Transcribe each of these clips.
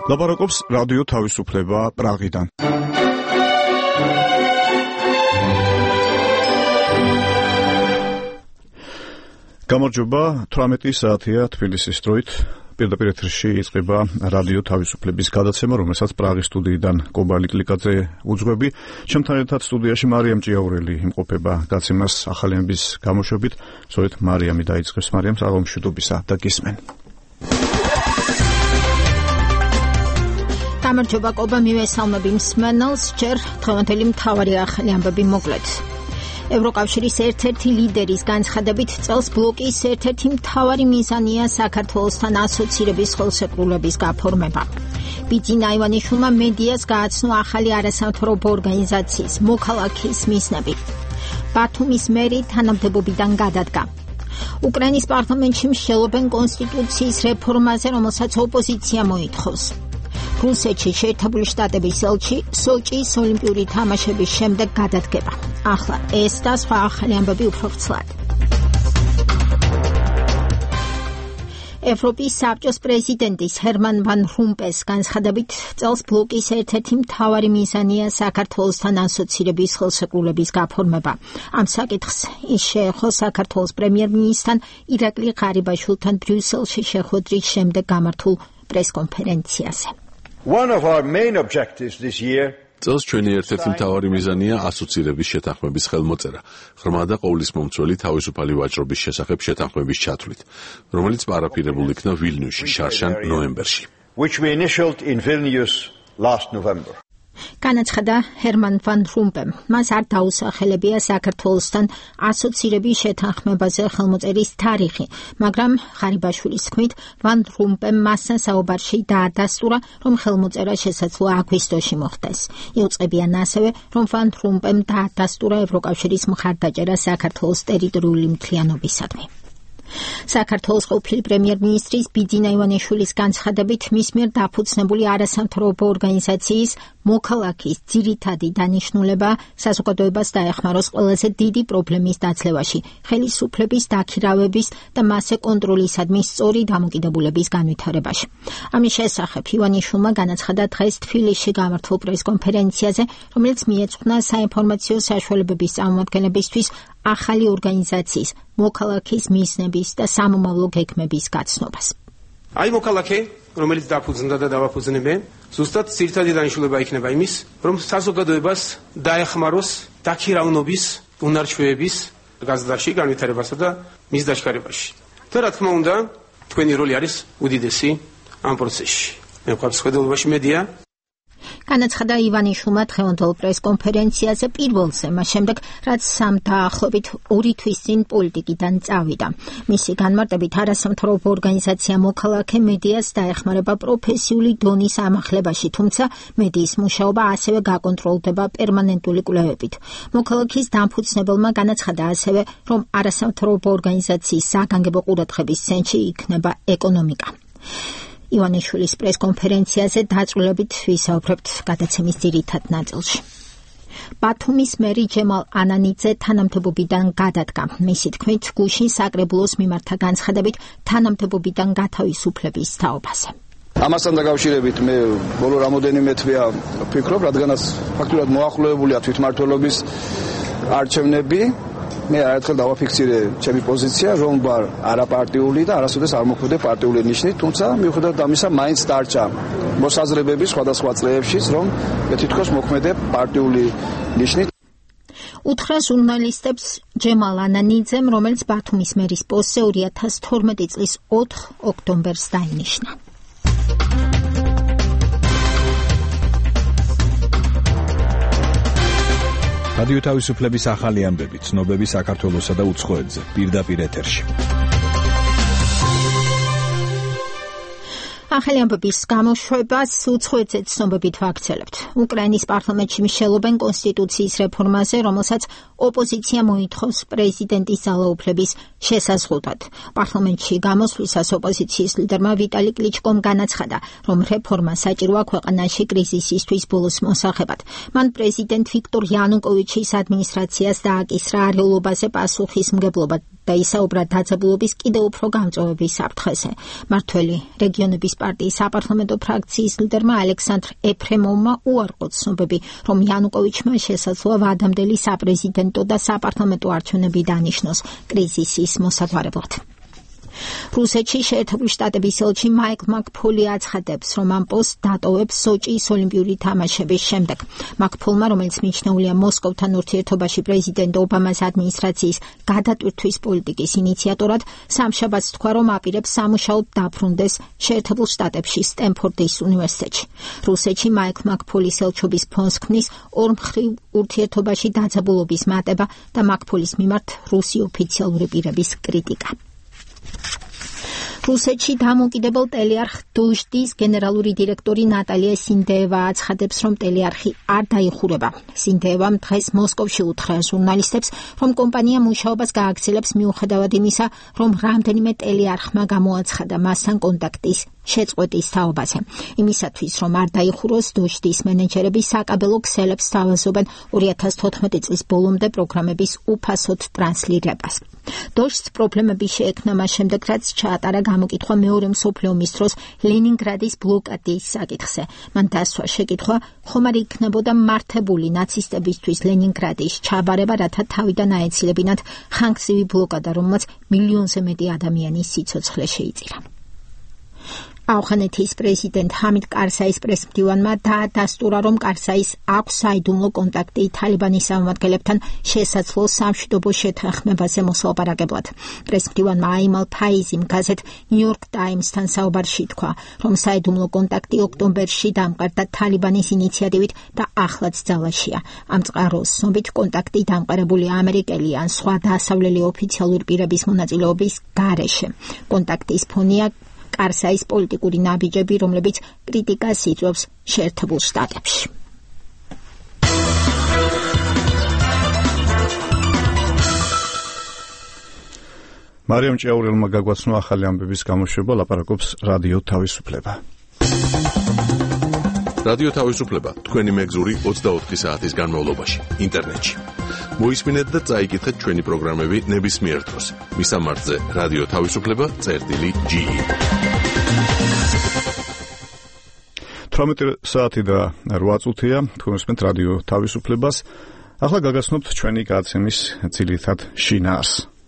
ლაპარაკობს რადიო თავისუფლება პრაღიდან. გამარჯობა, 18 საათია თბილისის დროით. პირდაპირ ეთერში იწყება რადიო თავისუფლების გადაცემა, რომელსაც პრაღის სტუდიიდან კობალი კლიკაძე უძღვები. ჩემთან ერთად სტუდიაში მარიამ ჭიაურელი იმყოფება გაცემას ახალიანების გამოშვებით. სწორედ მარიამი დაიწყებს. მარიამს აღმშვიდობისა და გისმენ. გამარჯობა კობა, მივესალმები მსმენელს. ჯერ დღევანდელი მთავარი ახალი ამბები მოკლედ. ევროკავშირის ერთ-ერთი ლიდერის განცხადებით წელს ბლოკის ერთ-ერთი მთავარი მიზანია საქართველოსთან ასოცირების ხელშეკრულების გაფორმება. ბიძინა ივანიშვილმა მედიას გააცნო ახალი არასამთავრობო ორგანიზაციის მოქალაქის მიზნები. ბათუმის მერი თანამდებობიდან გადადგა. უკრაინის პარლამენტში მსჯელობენ კონსტიტუციის რეფორმაზე, რომელსაც ოპოზიცია მოითხოვს. რუსეთში შეერთებული შტატების სოჭის ოლიმპიური თამაშების შემდეგ გადადგება. ახლა ეს და სხვა ახალი ამბები უფრო ვრცლად. ევროპის საბჭოს პრეზიდენტის ჰერმან ვან რომპეს განცხადებით წელს ბლოკის ერთ-ერთი მთავარი მიზანია საქართველოსთან ასოცირების ხელშეკრულების გაფორმება. ამ საკითხს ის შეეხო საქართველოს პრემიერ-მინისტრთან ირაკლი ღარიბაშვილთან ბრიუსელში შეხვედრის შემდეგ გამართულ პრესკონფერენციაზე. One of our main objectives this year წელს ჩვენი ერთ-ერთი მთავარი მიზანია ასოცირების შეთანხმების ხელმოწერა, ღრმა და ყოვლისმომცველი თავისუფალი ვაჭრობის შესახებ შეთანხმების ჩათვლით, რომელიც პარაფირებულ იქნა ვილნიუსში შარშან ნოემბერში. which we initialed in Vilnius last November. განაცხადა ჰერმან ვან რომპემ. მას არ დაუსახელებია საქართველოსთან ასოცირების შეთანხმებაზე ხელმოწერის თარიღი, მაგრამ ღარიბაშვილის თქმით, ვან რომპემ მასთან საუბარში დაადასტურა, რომ ხელმოწერა შესაძლოა აგვისტოში მოხდეს. იუწყებიან ასევე, რომ ვან რომპემ დაადასტურა ევროკავშირის მხარდაჭერა საქართველოს ტერიტორიული მთლიანობისადმი. საქართველოს ყოფილი პრემიერ-მინისტრის ბიძინა ივანიშვილის განცხადებით მის მიერ დაფუძნებული არასამთავრობო ორგანიზაციის მოქალაქის ძირითადი დანიშნულება საზოგადოებას დაეხმაროს ყველაზე დიდი პრობლემის დაცლევაში, ხელისუფლების დაქირავების და მასზე კონტროლისადმი სწორი დამოკიდებულების განვითარებაში. ამის შესახებ ივანიშვილმა განაცხადა დღეს თბილისში გამართულ პრესკონფერენციაზე, რომელიც მიეძღვნა საინფორმაციო საშუალებების წარმომადგენლებისთვის ახალი ორგანიზაციის მოქალაქის მიზნების და სამომავლო გეგმების გაცნობას. აი მოქალაქე, რომელიც დაფუძნდა და დავაფუძნებენ, ზუსტად ძირითადი დანიშნულება იქნება იმის, რომ საზოგადოებას დაეხმაროს დაქირავნობის, უნარჩვევების გაზრდაში, განვითარებასა და მის დაშქარებაში. და რა თქმა უნდა, თქვენი როლი არის უდიდესი ამ პროცესში. მე ვყავს ხედულობაში მედია. განაცხადა ივანიშვილმა დღევანდელ პრესკონფერენციაზე პირველზე, მას შემდეგ, რაც სამ დაახლოებით 2 თვის წინ პოლიტიკიდან წავიდა. მისი განმარტებით არასამთავრობო ორგანიზაცია მოქალაქე მედიას დაეხმარება პროფესიული დონის ამახლებაში, თუმცა მედიის მუშაობა ასევე გაკონტროლდება პერმანენტული კვლევებით. მოქალაქის დამფუძნებელმა განაცხადა ასევე, რომ არასამთავრობო ორგანიზაციის საგანგებო ყურადღების ცენტრში იქნება ეკონომიკა. ივანიშვილის პრესკონფერენციაზე დაწვრილებით ვისაუბრებთ გადაცემის ძირითად ნაწილში. ბათუმის მერი ჯემალ ანანიძე თანამდებობიდან გადადგა. მისი თქმით, გუშინ საკრებულოს მიმართა განცხადებით თანამდებობიდან გათავისუფლების თაობაზე. ამასთან დაკავშირებით მე ბოლო რამოდენიმე თვეა ვფიქრობ, რადგანაც ფაქტურად მოახლოებულია თვითმმართველობის არჩევნები. მე არაერთხელ დავაფიქსირე ჩემი პოზიცია, რომ ვარ არაპარტიული და არასოდეს არ მოქმედებ პარტიული ნიშნით, თუმცა მიუხედავად ამისა მაინც დარჩა მოსაზრებები სხვადასხვა წლებში, რომ მე თითქოს მოქმედებ პარტიული ნიშნით. უთხრა ჟურნალისტებს ჯემალ ანანიძემ, რომელიც ბათუმის მერის პოსტზე 2012 წლის 4 ოქტომბერს დაინიშნა. რადიო თავისუფლების ახალი ამბები, ცნობები საქართველოსა და უცხოეთზე, პირდაპირ ეთერში. ახალი ამბების გამოშვებას უცხოეთზე ცნობებით ვაქცელებთ. უკრაინის პარლამენტში მსჯელობენ კონსტიტუციის რეფორმაზე, რომელსაც ოპოზიცია მოითხოვს პრეზიდენტის ძალაუფლების შესაზღვრად. პარლამენტში გამოსვლისას ოპოზიციის ლიდერმა ვიტალი კლიჩკომ განაცხადა, რომ რეფორმა საჭიროა ქვეყანაში კრიზისისთვის ბოლოს მოსაღებად. მან პრეზიდენტ ვიქტორ იანუკოვიჩის ადმინისტრაციას დააკისრა არეულობაზე პასუხისმგებლობა და ისაუბრა დაძაბულობის კიდევ უფრო გამწვავების საფრთხეზე. მართველი რეგიონების პარტიის საპარლამენტო ფრაქციის ლიდერმა ალექსანდრ ეფრემოვმა უარყო ცნობები, რომ იანუკოვიჩმა შესაძლოა ვადამდელი საპრეზიდენტო და საპარლამენტო არჩევნები დანიშნოს კრიზისის მოსაგვარებლად. რუსეთში შეერთებული შტატების ელჩი მაიკლ მაკფოლი აცხადებს, რომ ამ პოსტს დატოვებს სოჭის ოლიმპიური თამაშების შემდეგ. მაკფოლმა, რომელიც მიჩნეულია მოსკოვთან ურთიერთობაში პრეზიდენტ ობამას ადმინისტრაციის გადატვირთვის პოლიტიკის ინიციატორად, სამშაბათს თქვა, რომ აპირებს სამუშაოდ დაბრუნდეს შეერთებულ შტატებში სტენფორდის უნივერსიტეტში. რუსეთში მაიკლ მაკფოლის ელჩობის ფონს ქმნის ორმხრივ ურთიერთობაში დაძაბულობის მატება და მაკფოლის მიმართ რუსი ოფიციალური პირების კრიტიკა. რუსეთში დამოუკიდებელ ტელეარხ დოჟდის გენერალური დირექტორი ნატალია სინდეევა აცხადებს, რომ ტელეარხი არ დაიხურება. სინდეევამ დღეს მოსკოვში უთხრა ჟურნალისტებს, რომ კომპანია მუშაობას გააგრძელებს მიუხედავად იმისა, რომ რამდენიმე ტელეარხმა გამოაცხადა მასთან კონტაქტის შეწყვეტის თაობაზე. იმისათვის, რომ არ დაიხუროს, დოჟდის მენეჯერები საკაბელო ქსელებს სთავაზობენ 2014 წლის ბოლომდე პროგრამების უფასოდ ტრანსლირებას. დოჟს პრობლემები შეექმნა მას შემდეგ, რაც ჩაატარა გამოკითხვა მეორე მსოფლიო ომის დროს ლენინგრადის ბლოკადის საკითხზე. მან დასვა შეკითხვა, ხომ არ იქნებოდა მართებული ნაცისტებისთვის ლენინგრადის ჩაბარება, რათა თავიდან აეცილებინათ ხანგრძლივი ბლოკადა, რომელმაც მილიონზე მეტი ადამიანის სიცოცხლე შეიწირა. ავღანეთის პრეზიდენტ ჰამიდ კარსაის პრესმდივანმა დაადასტურა, რომ კარსაის აქვს საიდუმლო კონტაქტი თალიბანის წარმომადგენლებთან შესაძლო სამშვიდობო შეთანხმებაზე მოსალაპარაკებლად. პრესმდივანმა აიმალ ფაიზიმ გაზეთ ნიუ-იორკ ტაიმსთან საუბარში თქვა, რომ საიდუმლო კონტაქტი ოქტომბერში დამყარდა თალიბანის ინიციატივით და ახლაც ძალაშია. ამ წყაროს ცნობით კონტაქტი დამყარებული ამერიკელი ან სხვა დასავლელი ოფიციალური პირების მონაწილეობის გარეშე. კონტაქტის ფონია კარსაის პოლიტიკური ნაბიჯები, რომლებიც კრიტიკას იწვევს შეერთებულ შტატებში. მარიამ ჭიაურელმა გაგვაცნო ახალი ამბების გამოშვება, ლაპარაკობს რადიო თავისუფლება. რადიო თავისუფლება თქვენი მეგზური 24 საათის განმავლობაში ინტერნეტში. მოისმინეთ და წაიკითხეთ ჩვენი პროგრამები ნებისმიერ დროს. მისამართზე რადიო თავისუფლება.ge 18 საათი და 8 წუთია, თქვენ უსმენთ რადიო თავისუფლებას. ახლა გაგაცნობთ ჩვენი გადაცემის ძირითად შინაარს.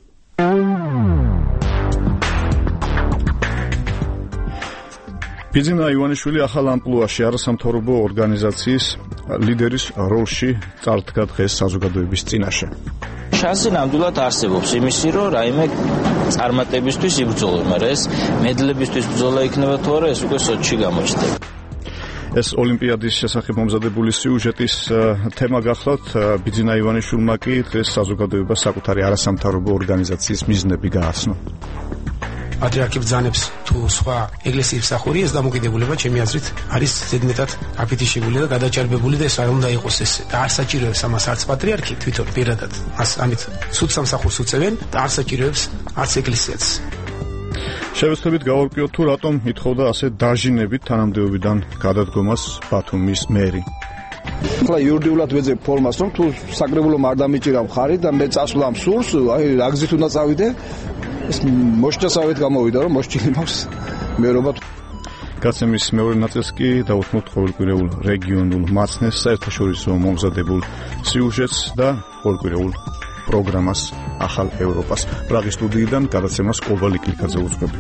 ბიძინა ივანიშვილი ახალ ამპლუაში არასამთავრობო ორგანიზაციის ლიდერის როლში წარდგა დღეს საზოგადოების წინაშე. შანსი ნამდვილად არსებობს იმისი, რომ რაიმე წარმატებისთვის იბრძოლო, მაგრამ ეს მედლებისთვის ბრძოლა იქნება თუ არა, ეს უკვე სოჭში გამოჩნდება. ეს ოლიმპიადის შესახებ მომზადებული სიუჟეტის თემა გახლავთ. ბიძინა ივანიშვილმა კი დღეს საზოგადოებას საკუთარი არასამთავრობო ორგანიზაციის მიზნები გააცნო. პატრიარქი ბრძანებს თუ სხვა ეკლესიის მსახური ეს დამოკიდებულება ჩემი აზრით არის ზედმეტად აფეთიშებული და გადაჭარბებული და ეს არ უნდა იყოს ეს და არ საჭიროებს ამას არც პატრიარქი თვითონ პირადად მას ამით სუთ სამსახურს უწევენ და არ საჭიროებს არც ეკლესიაც. შევეცდებით გავარკვიოთ თუ რატომ ითხოვდა ასე დაჟინებით თანამდებობიდან გადადგომას ბათუმის მერი. ახლა იურიდიულად ვეძებ ფორმას, რომ თუ საკრებულომ არ დამიჭირა მხარი და მე წასვლამ სურს, აი რა გზით უნდა წავიდე? ეს მოშჭასავით გამოვიდა, რომ მოსჭილი მაქვს მერობა. გაცემის მეორე ნაწილს კი დავუთმოთ ყოველკვირეულ რეგიონულ მაცნეს, საერთაშორისო მომზადებულ სიუჟეტს და ყოველკვირეულ პროგრამას ახალ ევროპას. პრაღის სტუდიიდან გადაცემას კობალი კლიკაძე უძღვები.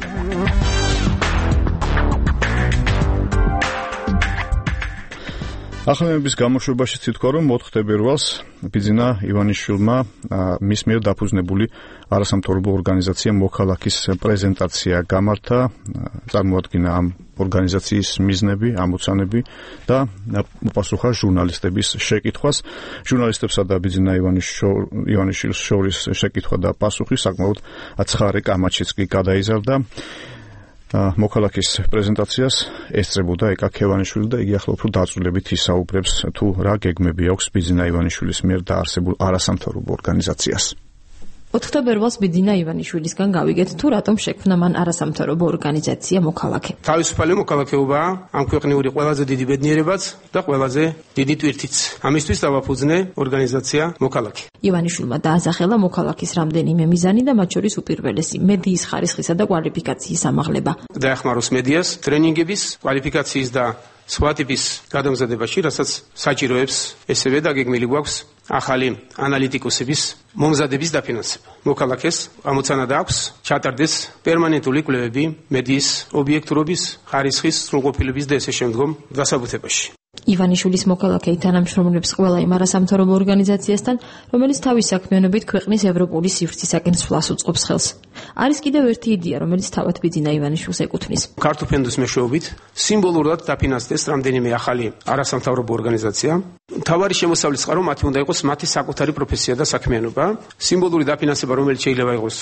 ახალების გამოშვებაში თითქვა, რომ 4 თებერვალს ბიძინა ივანიშვილმა მის მიერ დაფუძნებული არასამთავრობო ორგანიზაცია მოქალაქის პრეზენტაცია გამართა, წარმოადგინა ამ ორგანიზაციის მიზნები, ამოცანები და უპასუხა ჟურნალისტების შეკითხვას. ჟურნალისტებსა და ბიძინა ივანიშვილს შორის შეკითხვა და პასუხი საკმაოდ ცხარე კამაჩიც კი გადაიზარდა. მოქალაქის პრეზენტაციას ესწრებოდა ეკა ქევანიშვილი და იგი ახლა უფრო დაწვრილებით ისაუბრებს თუ რა გეგმები აქვს ბიძინა ივანიშვილის მიერ დაარსებულ არასამთავრობო ორგანიზაციას. ოქტომბერს ბიძინა ივანიშვილისგან გავიგეთ თუ რატომ შექმნა მან არასამთავრობო ორგანიზაცია მოქალაქე. თავისუფალი მოქალაქეობაა ამ ქვეყნიური ყველაზე დიდი ბედნიერებაც და ყველაზე დიდი ტვირთიც. ამისთვის დავაფუძნე ორგანიზაცია მოქალაქე. ივანიშვილმა დაასახელა მოქალაქის რამდენიმე მიზანი და მათ შორის უპირველესი მედიის ხარისხისა და კვალიფიკაციის ამაღლება. დაეხმაროს მედიას ტრენინგების, კვალიფიკაციის და სხვა ტიპის გადამზადებაში, რასაც საჭიროებს, ესევე დაგეგმილი გვაქვს ახალი ანალიტიკოსების მომზადების დაფინანსება. მოქალაქეს ამოცანა აქვს ჩატარდეს პერმანენტული კვლევები მედიის ობიექტურობის, ხარისხის, სრულყოფილების და ესე შემდგომ დასაბუთებაში. ივანიშვილის მოქალაქე თანამშრომლებს ყველა იმ არასამთავრობო ორგანიზაციასთან, რომელიც თავის საქმიანობით ქვეყნის ევროპული სივრცისაკენ სვლას უწყობს ხელს. არის კიდევ ერთი იდეა, რომელიც თავად ბიძინა ივანიშვილს ეკუთვნის. ქართოფენდოს მეშვეობით სიმბოლურად დაფინანსდეს რამდენიმე ახალი არასამთავრობო ორგანიზაცია. მთავარი შემოსავლის წყარო მათი უნდა იყოს მათი საკუთარი პროფესია და საქმიანობა. სიმბოლური დაფინანსება, რომელიც შეიძლება იყოს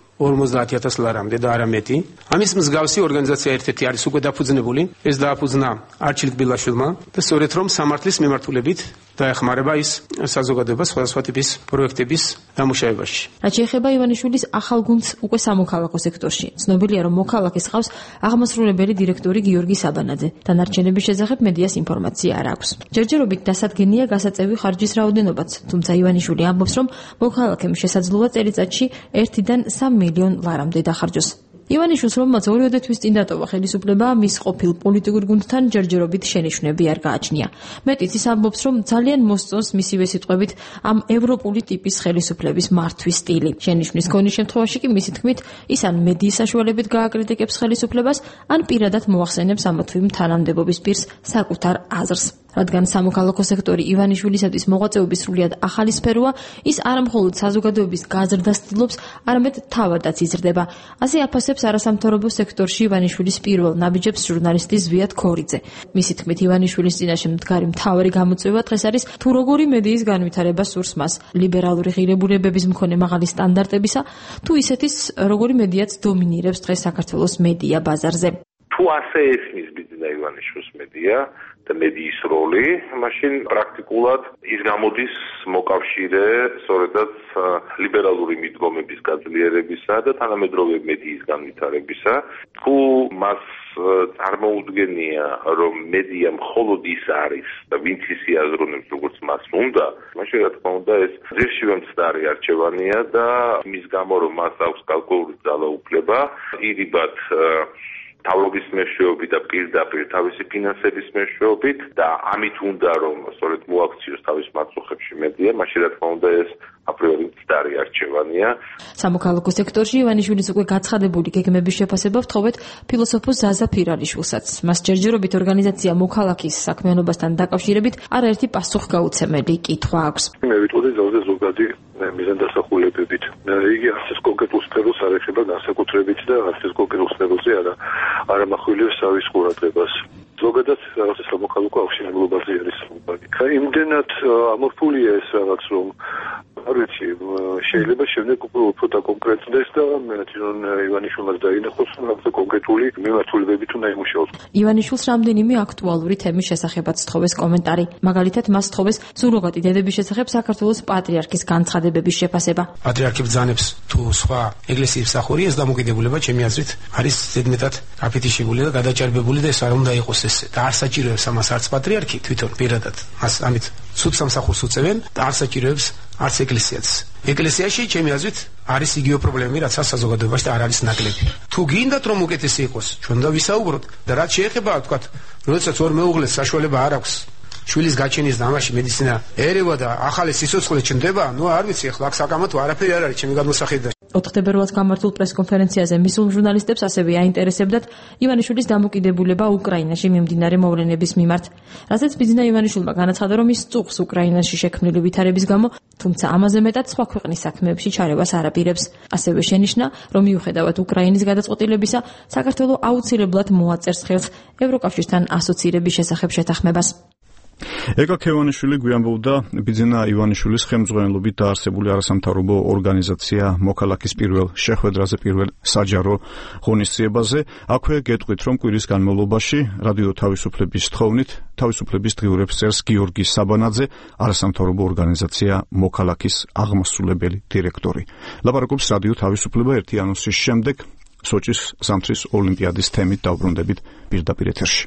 50,000 ლარამდე და არა მეტი. ამის მსგავსი ორგანიზაცია ერთ-ერთი არის უკვე დაფუძნებული. ეს დააფუძნა არჩილ გბილაშვილმა და სწორედ რომ სამართლის მიმართულებით დაეხმარება ის საზოგადოებას სხვადასხვა ტიპის პროექტების დამუშავებაში. რაც შეეხება ივანიშვილის ახალ გუნდს უკვე სამოქალაქო სექტორში. ცნობილია, რომ მოქალაქეს ყავს აღმასრულებელი დირექტორი გიორგი საბანაძე. დანარჩენების შესახებ მედიას ინფორმაცია არ აქვს. ჯერჯერობით დასადგენია გასაწევი ხარჯის რაოდენობაც, თუმცა ივანიშვილი ამბობს, რომ მოქალაქემ შესაძლოა წელიწადში 1-დან 3 მილიონ ლარამდე დახარჯოს. ივანიშვილს, რომელმაც 2 თვის წინ დატოვა ხელისუფლება, მის ყოფილ პოლიტიკურ გუნდთან ჯერჯერობით შენიშვნები არ გააჩნია. მეტიც ის ამბობს, რომ ძალიან მოსწონს მისივე სიტყვებით ამ ევროპული ტიპის ხელისუფლების მართვის სტილი. შენიშვნის ქონის შემთხვევაში კი მისი თქმით, ის ან მედიის საშუალებით გააკრიტიკებს ხელისუფლებას, ან პირადად მოახსენებს ამა თუ იმ თანამდებობის პირს საკუთარ აზრს. რადგან სამოქალაქო სექტორი ივანიშვილისათვის მოღვაწეობის სრულიად ახალი სფეროა, ის არა მხოლოდ საზოგადოების გაზრდას ცდილობს, არამედ თავადაც იზრდება. ასე აფასებს არასამთავრობო სექტორში ივანიშვილის პირველ ნაბიჯებს ჟურნალისტი ზვიად ქორიძე. მისი თქმით, ივანიშვილის წინაშე მდგარი მთავარი გამოწვევა დღეს არის თუ როგორი მედიის განვითარება სურს მას, ლიბერალური ღირებულებების მქონე მაღალი სტანდარტებისა, თუ ისეთის როგორი მედიაც დომინირებს დღეს საქართველოს მედია ბაზარზე. თუ ასე ესმის ბიძინა ივანიშვილის მედია და მედიის როლი, მაშინ პრაქტიკულად ის გამოდის მოკავშირე სწორედაც ლიბერალური მიდგომების გაძლიერებისა და თანამედროვე მედიის განვითარებისა. თუ მას წარმოუდგენია, რომ მედია მხოლოდ ის არის და ვინც ის აზროვნებს, როგორც მას უნდა, მაშინ რა თქმა უნდა ეს ძირშივე მცდარი არჩევანია და მის გამო რომ მას აქვს კალკულური ძალაუფლება, ირიბად თავრობის მეშვეობით და პირდაპირ თავისი ფინანსების მეშვეობით და ამით უნდა რომ სწორედ მოაქციოს თავის მაწუხებში მედია, მაშინ რა თქმა უნდა ეს აპრიორი მცდარი არჩევანია. სამოქალაქო სექტორში ივანიშვილის უკვე გაცხადებული გეგმების შეფასება ვთხოვეთ ფილოსოფოს ზაზა ფირალიშვილსაც. მას ჯერჯერობით ორგანიზაცია მოქალაქის საქმიანობასთან დაკავშირებით არაერთი პასუხგაუცემელი კითხვა აქვს. მე ვიტყოდი ზოგადად ზოგადი მიზანდასახულებებით. იგი არც კონკრეტულ სფეროს არ ეხება განსაკუთრებით და არც კონკრეტულ სფეროზე არ ამახვილებს სავის ყურადღებას. ზოგადად რაღაცა სამოქალაქო აღშენებლობაზე არის საუბარი. იმდენად ამორფულია ეს რაღაც რომ არ ვიცი, შეიძლება შემდეგ უფრო დაკონკრეტდეს და მე თვითონ ივანიშვილს დაინახოს რაღაცა კონკრეტული მიმართულებებით უნდა იმუშაოს. ივანიშვილს რამდენიმე აქტუალური თემის შესახებაც თხოვეს კომენტარი. მაგალითად, მას თხოვეს სურროგატი დედების შესახებ საქართველოს პატრიარქის განცხადებების შეფასება. პატრიარქი ბრძანებს თუ სხვა ეკლესიის მსახური ეს დამოკიდებულება ჩემი აზრით არის ზედმეტად აფეთიშებული და გადაჭარბებული და ეს არ უნდა იყოს ესე. და არ საჭიროებს ამას არც პატრიარქი თვითონ პირადად. მას ამით სუთ სამსახურს უწევენ და არ საჭიროებს არც ეკლესიაც. ეკლესიაში ჩემი აზრით არის იგივე პრობლემები, რაც საზოგადოებაში და არ არის ნაკლები. თუ გინდათ რომ უკეთესი იყოს, ჩვენ უნდა ვისაუბროთ და რაც შეეხება თქვათ, როდესაც ორ მეუღლეს საშუალება არ აქვს შვილის გაჩენის და ამაში მედიცინა ერევა და ახალი სიცოცხლე ჩნდება, ნუ არ ვიცი ახლა აქ საკამათო არაფერი არ არის ჩემი გადმოსახედიდან. ოქტომბერს გამართულ პრესკონფერენციაზე მისულ ჟურნალისტებს ასევე აინტერესებდათ ივანიშვილის დამოკიდებულება უკრაინაში მიმდინარე მოვლენების მიმართ. რასაც ბიძინა ივანიშვილმა განაცხადა, რომ ის წუხს უკრაინაში შექმნილი ვითარების გამო, თუმცა ამაზე მეტად სხვა ქვეყნის საქმეებში ჩარევას არ აპირებს. ასევე შენიშნა, რომ მიუხედავად უკრაინის გადაწყვეტილებისა, საქართველო აუცილებლად მოაწერს ხელს ევროკავშირთან ასოცირების შესახებ შეთანხმებას. ეკა ქევანიშვილი გვიანბოვდა ბიძინა ივანიშვილის ხელმძღვანელობით დაარსებული არასამთავრობო ორგანიზაცია მოქალაქის პირველ შეხვედრაზე პირველ საჯარო ღონისძიებაზე. აქვე გეტყვით, რომ კვირის განმავლობაში რადიო თავისუფლების თხოვნით თავისუფლების დღიურებს წერს გიორგი საბანაძე, არასამთავრობო ორგანიზაცია მოქალაქის აღმასრულებელი დირექტორი. ლაპარაკობს რადიო თავისუფლება ერთი ანონსის შემდეგ სოჭის ზამთრის ოლიმპიადის თემით დავბრუნდებით პირდაპირ ეთერში.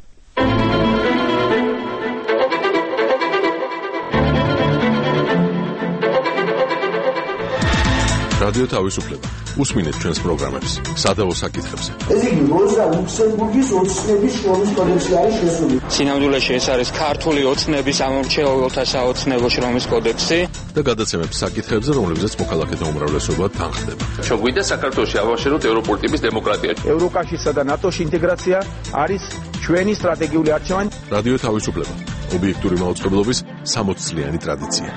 რადიო თავისუფლება. უსმინეთ ჩვენს პროგრამებს სადავო საკითხებზე. ეს იგი როზა ლუქსემბურგის ოცნების შრომის კოდექსი არის შესული. სინამდვილეში ეს არის ქართული ოცნების ამორჩეულთა საოცნებო შრომის კოდექსი და გადაცემებს საკითხებზე, რომლებზეც მოქალაქეთა უმრავლესობა თანხდება. ჩვენ გვინდა საქართველოში ავაშენოთ ევროპული ტიპის დემოკრატია. ევროკავშირსა და ნატოში ინტეგრაცია არის ჩვენი სტრატეგიული არჩევანი. რადიო თავისუფლება. ობიექტური მაუწყებლობის 60 წლიანი ტრადიცია.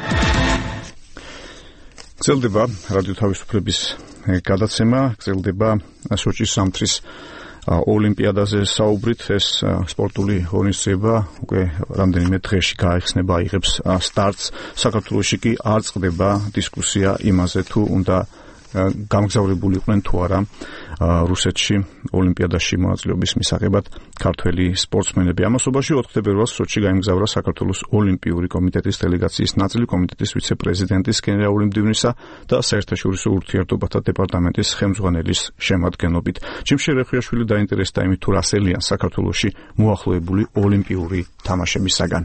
გრძელდება რადიო თავისუფლების გადაცემა, გრძელდება სოჭის ზამთრის ოლიმპიადაზე საუბრით. ეს სპორტული ღონისძიება უკვე რამდენიმე დღეში გაიხსნება, აიღებს სტარტს. საქართველოში კი არ წყდება დისკუსია იმაზე, თუ უნდა გამგზავრებულიყვნენ თუ არა რუსეთში ოლიმპიადაში მონაწილეობის მისაღებად ქართველი სპორტსმენები. ამასობაში 4 თებერვალს სოჩში გაემგზავრა საქართველოს ოლიმპიური კომიტეტის დელეგაციის ნაწილი, კომიტეტის ვიცე-პრეზიდენტის გენერალური მდივნისა და საერთაშორისო ურთიერთობათა დეპარტამენტის ხელმძღვანელის შემადგენლობით. ჯიმშე რეხუიაშვილი დაინტერესდა იმით, თუ რასელიან საქართველოში მოახლოებული ოლიმპიური თამაშებისაგან.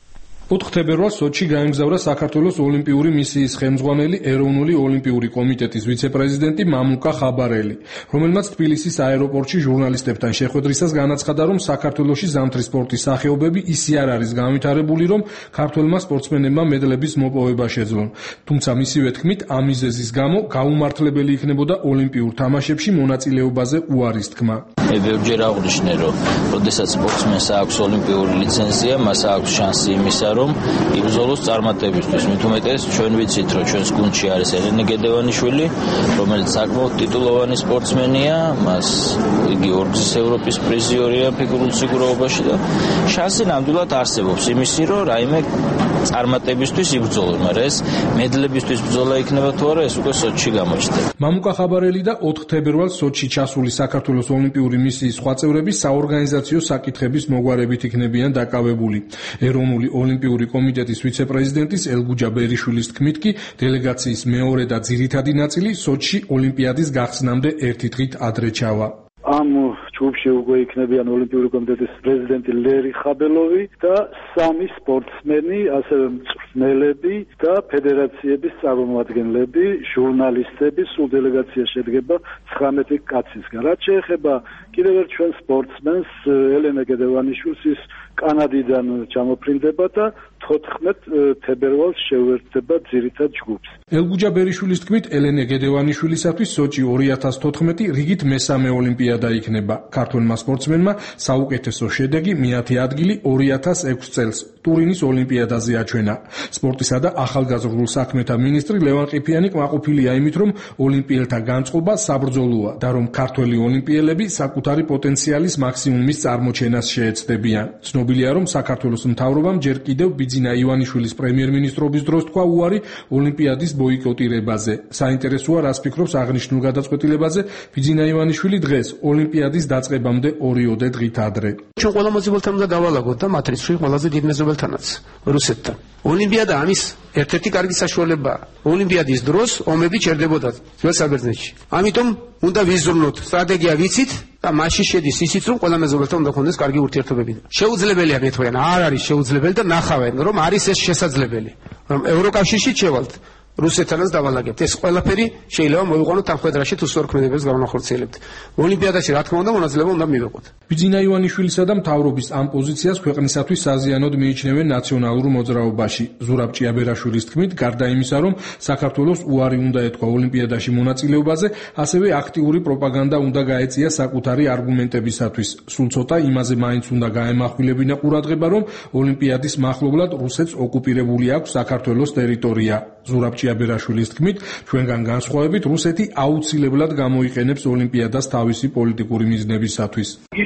4 თებერვალს სოჩში გაემგზავრა საქართველოს ოლიმპიური მისიის ხელმძღვანელი ეროვნული ოლიმპიური კომიტეტის ვიცე-პრეზიდენტი მამუკა ხაბარელი, რომელმაც თბილისის აეროპორტში ჟურნალისტებთან შეხვედრისას განაცხადა, რომ საქართველოში ზამთრის სპორტის სახეობები ისე არ არის განვითარებული, რომ ქართველმა სპორტსმენებმა მედლების მოპოვება შეძლონ. თუმცა მისივე თქმით, ამ მიზეზის გამო გაუმართლებელი იქნებოდა ოლიმპიურ თამაშებში მონაწილეობაზე უარის თქმა. მე ბევრჯერ აღვნიშნე, რომ როდესაც სპორტსმენს აქვს ოლიმპიური ლიცენზია, მას აქვს შანსი იმისა, რომ იბრძოლოს წარმატებისთვის. მით უმეტეს ჩვენ ვიცით, რომ ჩვენს გუნდში არის ელენე გედევანიშვილი, რომელიც საკმაოდ ტიტულოვანი სპორტსმენია, მას იგი ორგზის ევროპის პრიზიორია ფიგურულ სიგურეობაში და შანსი ნამდვილად არსებობს იმისი, რომ რაიმე წარმატებისთვის იბრძოლოს, მაგრამ ეს მედლებისთვის ბრძოლა იქნება თუ არა, ეს უკვე სოჩში გამოჩნდება. მამუკა ხაბარელი და 4 თებერვალს სოჩში ჩასული საქართველოს ოლიმპიური მისიის სხვა წევრები საორგანიზაციო საკითხების მოგვარებით იქნებიან დაკავებული. ეროვნული ოლიმპიური კომიტეტის ვიცე-პრეზიდენტის ელგუჯა ბერიშვილის თქმით კი დელეგაციის მეორე და ძირითადი ნაწილი სოჩში ოლიმპიადის გახსნამდე ერთი დღით ადრე ჩავა. ამ ჯგუფში უკვე იქნებიან ოლიმპიური კომიტეტის პრეზიდენტი ლერი ხაბელოვი და 3 სპორტსმენი, ასევე მწვრთნელები და ფედერაციების წარმომადგენლები, ჟურნალისტები, სულ დელეგაცია შედგება 19 კაცისგან. რაც შეეხება კიდევ ერთ ჩვენ სპორტსმენს ელენე გედევანიშვილს, ის კანადიდან ჩამოფრინდება და 14 თებერვალს შეუერთდება ძირითად ჯგუფს. ელგუჯა ბერიშვილის თქმით, ელენე გედევანიშვილისათვის სოჩი 2014 რიგით მესამე ოლიმპიადა იქნება. ქართველმა სპორტსმენმა საუკეთესო შედეგი მეათე ადგილი 2006 წელს ტურინის ოლიმპიადაზე აჩვენა. სპორტისა და ახალგაზრდულ საქმეთა მინისტრი ლევან ყიფიანი კმაყოფილია იმით, რომ ოლიმპიელთა განწყობა საბრძოლოა და რომ ქართველი ოლიმპიელები საკუთარი პოტენციალის მაქსიმუმის წარმოჩენას შეეცდებიან. ცნობილია, რომ საქართველოს მთავრობამ ჯერ კიდევ ბიძინა ივანიშვილის პრემიერ-მინისტრობის დროს თქვა უარი ოლიმპიადის ბოიკოტირებაზე. საინტერესოა, რას ფიქრობს აღნიშნულ გადაწყვეტილებაზე ბიძინა ივანიშვილი დღეს ოლიმპიადის დაწყებამდე 2 დღით ადრე. ჩვენ ყველა მოძებელთან უნდა დავალაგოთ და მათ რიცხვი ყველაზე დიდ მეზობელთანაც რუსეთთან. ოლიმპიადა ამის ერთ-ერთი კარგი საშუალებაა. ოლიმპიადის დროს ომები ჩერდებოდათ ძველ საბერძნეთში. ამიტომ უნდა ვიზრუნოთ, სტრატეგია ვიცით და მასში შედის ისიც, რომ ყველა მეზობელთან უნდა ქონდეს კარგი ურთიერთობები. შეუძლებელია მეთქვიან, არ არის შეუძლებელი და ნახავენ, რომ არის ეს შესაძლებელი. რომ ევროკავშირში შევალთ. რუსეთთანაც დავალაგებთ. ეს ყველაფერი შეიძლება მოიყვანოთ ამ ხვედრაში თუ სორქმედებებს განახორციელებთ. ოლიმპიადაში რა თქმა უნდა მონაწილეობა უნდა მივიღოთ. ბიძინა ივანიშვილისა და მთავრობის ამ პოზიციას ქვეყნისათვის საზიანოდ მიიჩნევენ ნაციონალურ მოძრაობაში. ზურაბ ჭიაბერაშვილის თქმით, გარდა იმისა, რომ საქართველოს უარი უნდა ეთქვა ოლიმპიადაში მონაწილეობაზე, ასევე აქტიური პროპაგანდა უნდა გაეწია საკუთარი არგუმენტებისათვის. სულ ცოტა იმაზე მაინც უნდა გაემახვილებინა ყურადღება, რომ ოლიმპიადის მახლობლად რუსეთს ოკუპირებული აქვს საქართველოს ტერიტორია. ზურაბ ჭიაბერაშვილის თქმით, ჩვენგან განსხვავებით რუსეთი აუცილებლად გამოიყენებს ოლიმპიადას თავისი პოლიტიკური მიზნებისათვის. ის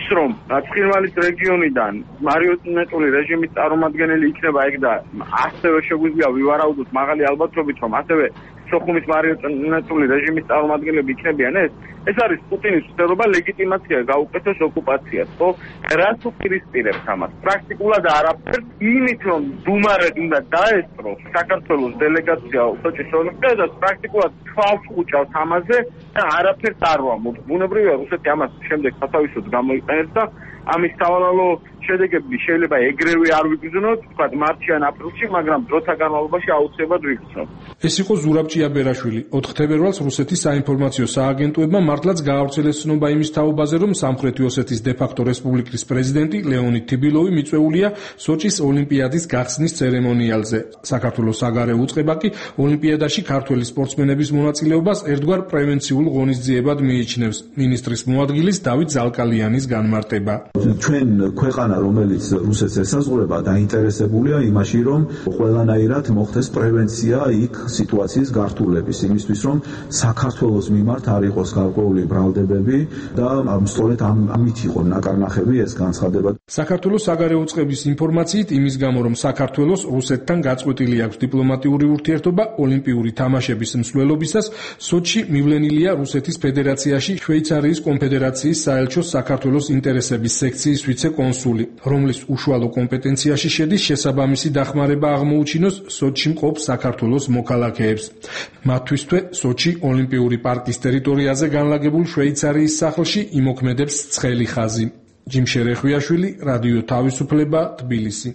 რომ ცხინვალის რეგიონიდან მარიონეტული რეჟიმის წარმომადგენელი იქნება ეგ და ასევე შეგვიძლია ვივარაუდოთ მაღალი ალბათობით რომ ასევე სოხუმის მარიონეტული რეჟიმის წარმომადგენლები იქნებიან ეს არის პუტინის უსწრება ლეგიტიმაცია გაუკეთოს ოკუპაციას, ხო? რაც უპირისპირებს ამას? პრაქტიკულად არაფერს, იმით რომ დუმარედ უნდა დაესწროს საქართველოს დელეგაცია სოჭის ოლიმპიადას, პრაქტიკულად თვალს უჭავს ამაზე და არაფერს არ ვამბობთ. ბუნებრივია რუსეთი ამას შემდეგ სათავისოდ გამოიყენებს და ამის სავალალო შედეგები შეიძლება ეგრევე არ ვიგრძნოთ, თქვა მარტში ან აპრილში, მაგრამ დროთა განმავლობაში აუცილებლად ვიგრძნოთ. ეს იყო ზურაბ ჭიაბერაშვილი. 4 თებერვალს რუსეთის საინფორმაციო სააგენტოებმა მართლაც გაავრცელეს ცნობა იმის თაობაზე, რომ სამხრეთი ოსეთის დე-ფაქტო რესპუბლიკის პრეზიდენტი ლეონიდ თიბილოვი მიწვეულია სოჭის ოლიმპიადის გახსნის ცერემონიალზე. საქართველოს საგარეო უწყება კი ოლიმპიადაში ქართველი სპორტსმენების მონაწილეობას ერთგვარ პრევენციულ ღონისძიებად მიიჩნევს. მინისტრის მოადგილის დავით ზალკალიანის განმარტება. ჩვენ ქვეყანა, რომელიც რუსეთს ესაზღვრება, დაინტერესებულია იმაში, რომ ყველანაირად მოხდეს პრევენცია იქ სიტუაციის გართულების, იმისთვის, რომ საქართველოს მიმართ არ იყოს გარკვეული ბრალდებები და სწორედ ამით იყო ნაკარნახები ეს განცხადება. საქართველოს საგარეო უწყების ინფორმაციით, იმის გამო, რომ საქართველოს რუსეთთან გაწყვეტილი აქვს დიპლომატიური ურთიერთობა, ოლიმპიური თამაშების მსვლელობისას სოჩში მივლენილია რუსეთის ფედერაციაში შვეიცარიის კონფედერაციის საელჩოს საქართველოს ინტერესების სექციის ვიცე-კონსული, რომლის უშუალო კომპეტენციაში შედის შესაბამისი დახმარება აღმოუჩინოს სოჩში მყოფ საქართველოს მოქალაქეებს. მათთვისთვე სოჩი ოლიმპიური პარკის ტერიტორიაზე განლაგებულ შვეიცარიის სახლში იმოქმედებს ცხელი ხაზი. ჯიმშე რეხვიაშვილი, რადიო თავისუფლება, თბილისი.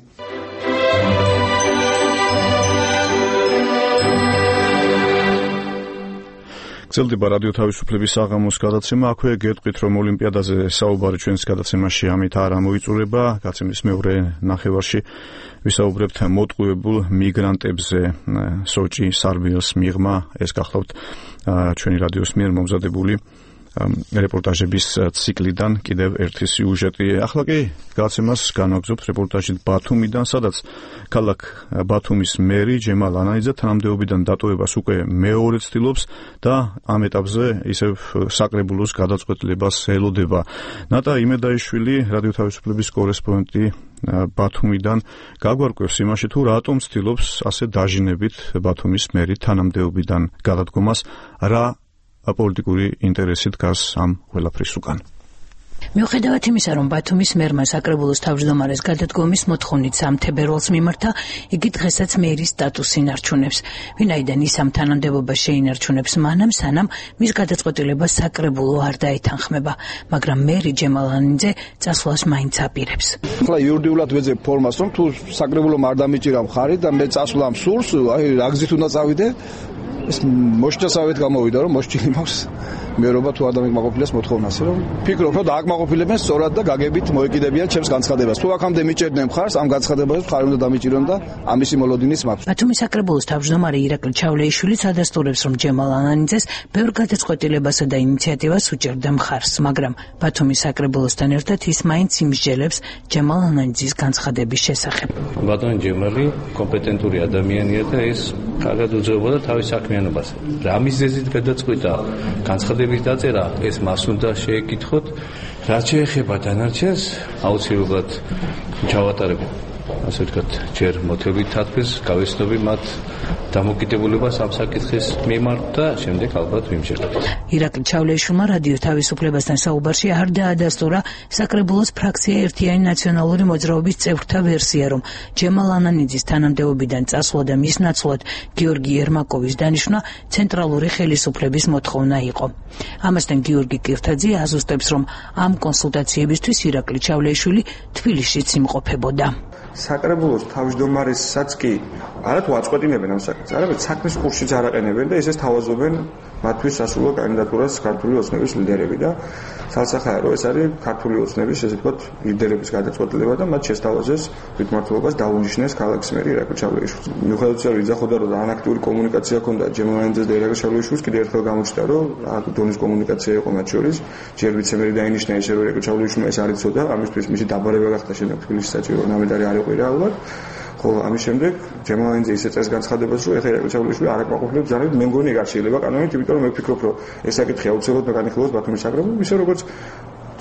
გრძელდება რადიო თავისუფლების საღამოს გადაცემა. აქვე გეტყვით, რომ ოლიმპიადაზე საუბარი ჩვენს გადაცემაში ამით არ ამოიწურება. გაცემის მეორე ნახევარში ვისაუბრებთ მოტყუებულ მიგრანტებზე სოჭი სარბიელს მიღმა. ეს გახლავთ ჩვენი რადიოს მიერ მომზადებული რეპორტაჟების ციკლიდან კიდევ ერთი სიუჟეტი. ახლა კი გადაცემას განვაგრძობთ რეპორტაჟით ბათუმიდან, სადაც ქალაქ ბათუმის მერი ჯემალ ანანიძე თანამდებობიდან დატოვებას უკვე მეორე ცდილობს და ამ ეტაპზე ისევ საკრებულოს გადაწყვეტილებას ელოდება. ნატა იმედაიშვილი, რადიო თავისუფლების კორესპონდენტი ბათუმიდან გაგვარკვევს იმაში, თუ რატომ ცდილობს ასე დაჟინებით ბათუმის მერი თანამდებობიდან გადადგომას, რა პოლიტიკური ინტერესი დგას ამ ყველაფრის უკან. მიუხედავად იმისა, რომ ბათუმის მერმა საკრებულოს თავმჯდომარეს გადადგომის მოთხოვნით 3 თებერვალს მიმართა, იგი დღესაც მერის სტატუსს ინარჩუნებს. ვინაიდან ის ამ თანამდებობას შეინარჩუნებს მანამ, სანამ მის გადაწყვეტილებას საკრებულო არ დაეთანხმება, მაგრამ მერი ჯემალ ანანიძე წასვლას მაინც აპირებს. ახლა იურიდიულად ვეძებ ფორმას, რომ თუ საკრებულომ არ დამიჭირა მხარი და მე წასვლა მსურს, აი რა გზით უნდა წავიდე? ეს მოშჭასავით გამოვიდა, რომ მოსჭილი მაქვს მერობა თუ არ დამიკმაყოფილებს მოთხოვნას, რომ ფიქრობ, რომ დააკმაყოფილებენ სწორად და გაგებით მოეკიდებიან ჩემს განცხადებას. თუ აქამდე მიჭერდნენ მხარს, ამ განცხადებაზე მხარი უნდა დამიჭირონ და ამისი მოლოდინიც მაქვს. ბათუმის საკრებულოს თავმჯდომარე ირაკლი ჩავლეიშვილი ადასტურებს, რომ ჯემალ ანანიძეს ბევრ გადაწყვეტილებასა და ინიციატივას უჭერდა მხარს, მაგრამ ბათუმის საკრებულოსთან ერთად ის მაინც იმსჯელებს ჯემალ ანანიძის განცხადების შესახებ. ბატონი ჯემალი კომპეტენტური ადამიანია და ეს კარგად უძღვება თავის საქმიანობას. რა მიზეზით გადაწყვიტა განცხადების დაწერა, ეს მას უნდა შეეკითხოთ. რაც შეეხება დანარჩენს, აუცილებლად ჩავატარებ, ასე ვთქვათ, ჯერ მოთებით თათბის, გავეცნობი მათ დამოკიდებულებას ამ საკითხის მიმართ და შემდეგ ალბათ ვიმსჯელებთ. ირაკლი ჩავლეიშვილმა რადიო თავისუფლებასთან საუბარში არ დაადასტურა საკრებულოს ფრაქცია ერთიანი ნაციონალური მოძრაობის წევრთა ვერსია, რომ ჯემალ ანანიძის თანამდებობიდან წასვლა და მის ნაცვლად გიორგი ერმაკოვის დანიშვნა ცენტრალური ხელისუფლების მოთხოვნა იყო. ამასთან გიორგი კირთაძე აზუსტებს, რომ ამ კონსულტაციებისთვის ირაკლი ჩავლეიშვილი თბილისშიც იმყოფებოდა. საკრებულოს თავმჯდომარესაც კი არათუ აწყვეტინებენ ამ საკითხს, არამედ საქმის კურსშიც არაყენებენ და ესეც თავაზობენ მათთვის სასულო კანდიდატურას ქართული ოცნების ლიდერები და სალსახაა, რომ ეს არის ქართული ოცნების, ესე ვთქვათ, ლიდერების გადაწყვეტილება და მათ შესთავაზეს თვითმმართველობას დაუნიშნეს ქალაქის მერი ირაკლი ჩავლეიშვილს. მიუხედავად იმისა, რომ იძახოდა, რომ ძალიან აქტიური კომუნიკაცია ჰქონდა ჯემალ ანანიძეს და ირაკლი ჩავლეიშვილს, კიდევ ერთხელ გამოჩნდა, რომ დონის კომუნიკაცია იყო მათ შორის. ჯერ ვიცემერი დაინიშნა ესე, რომ ირაკლი ჩავლეიშვილმა ეს არ იცოდა, ამისთვის მისი დაბარება გახდა შემდეგ თბილისში საჭირო ნამედარი არ იყო რეალურად. ხო, ამის შემდეგ ჯემალ ანანიძე ისე წეს განცხადებას, რომ ეხლა ირაკლი ჩავლეიშვილი არ აკმაყოფილებს ძალიან, მე მგონი არ შეიძლება კანონით, იმიტომ რომ მე ვფიქრობ, რომ ეს საკითხი აუცილებლად განიხილოს ბათუმის საკრებულოს, ისე როგორც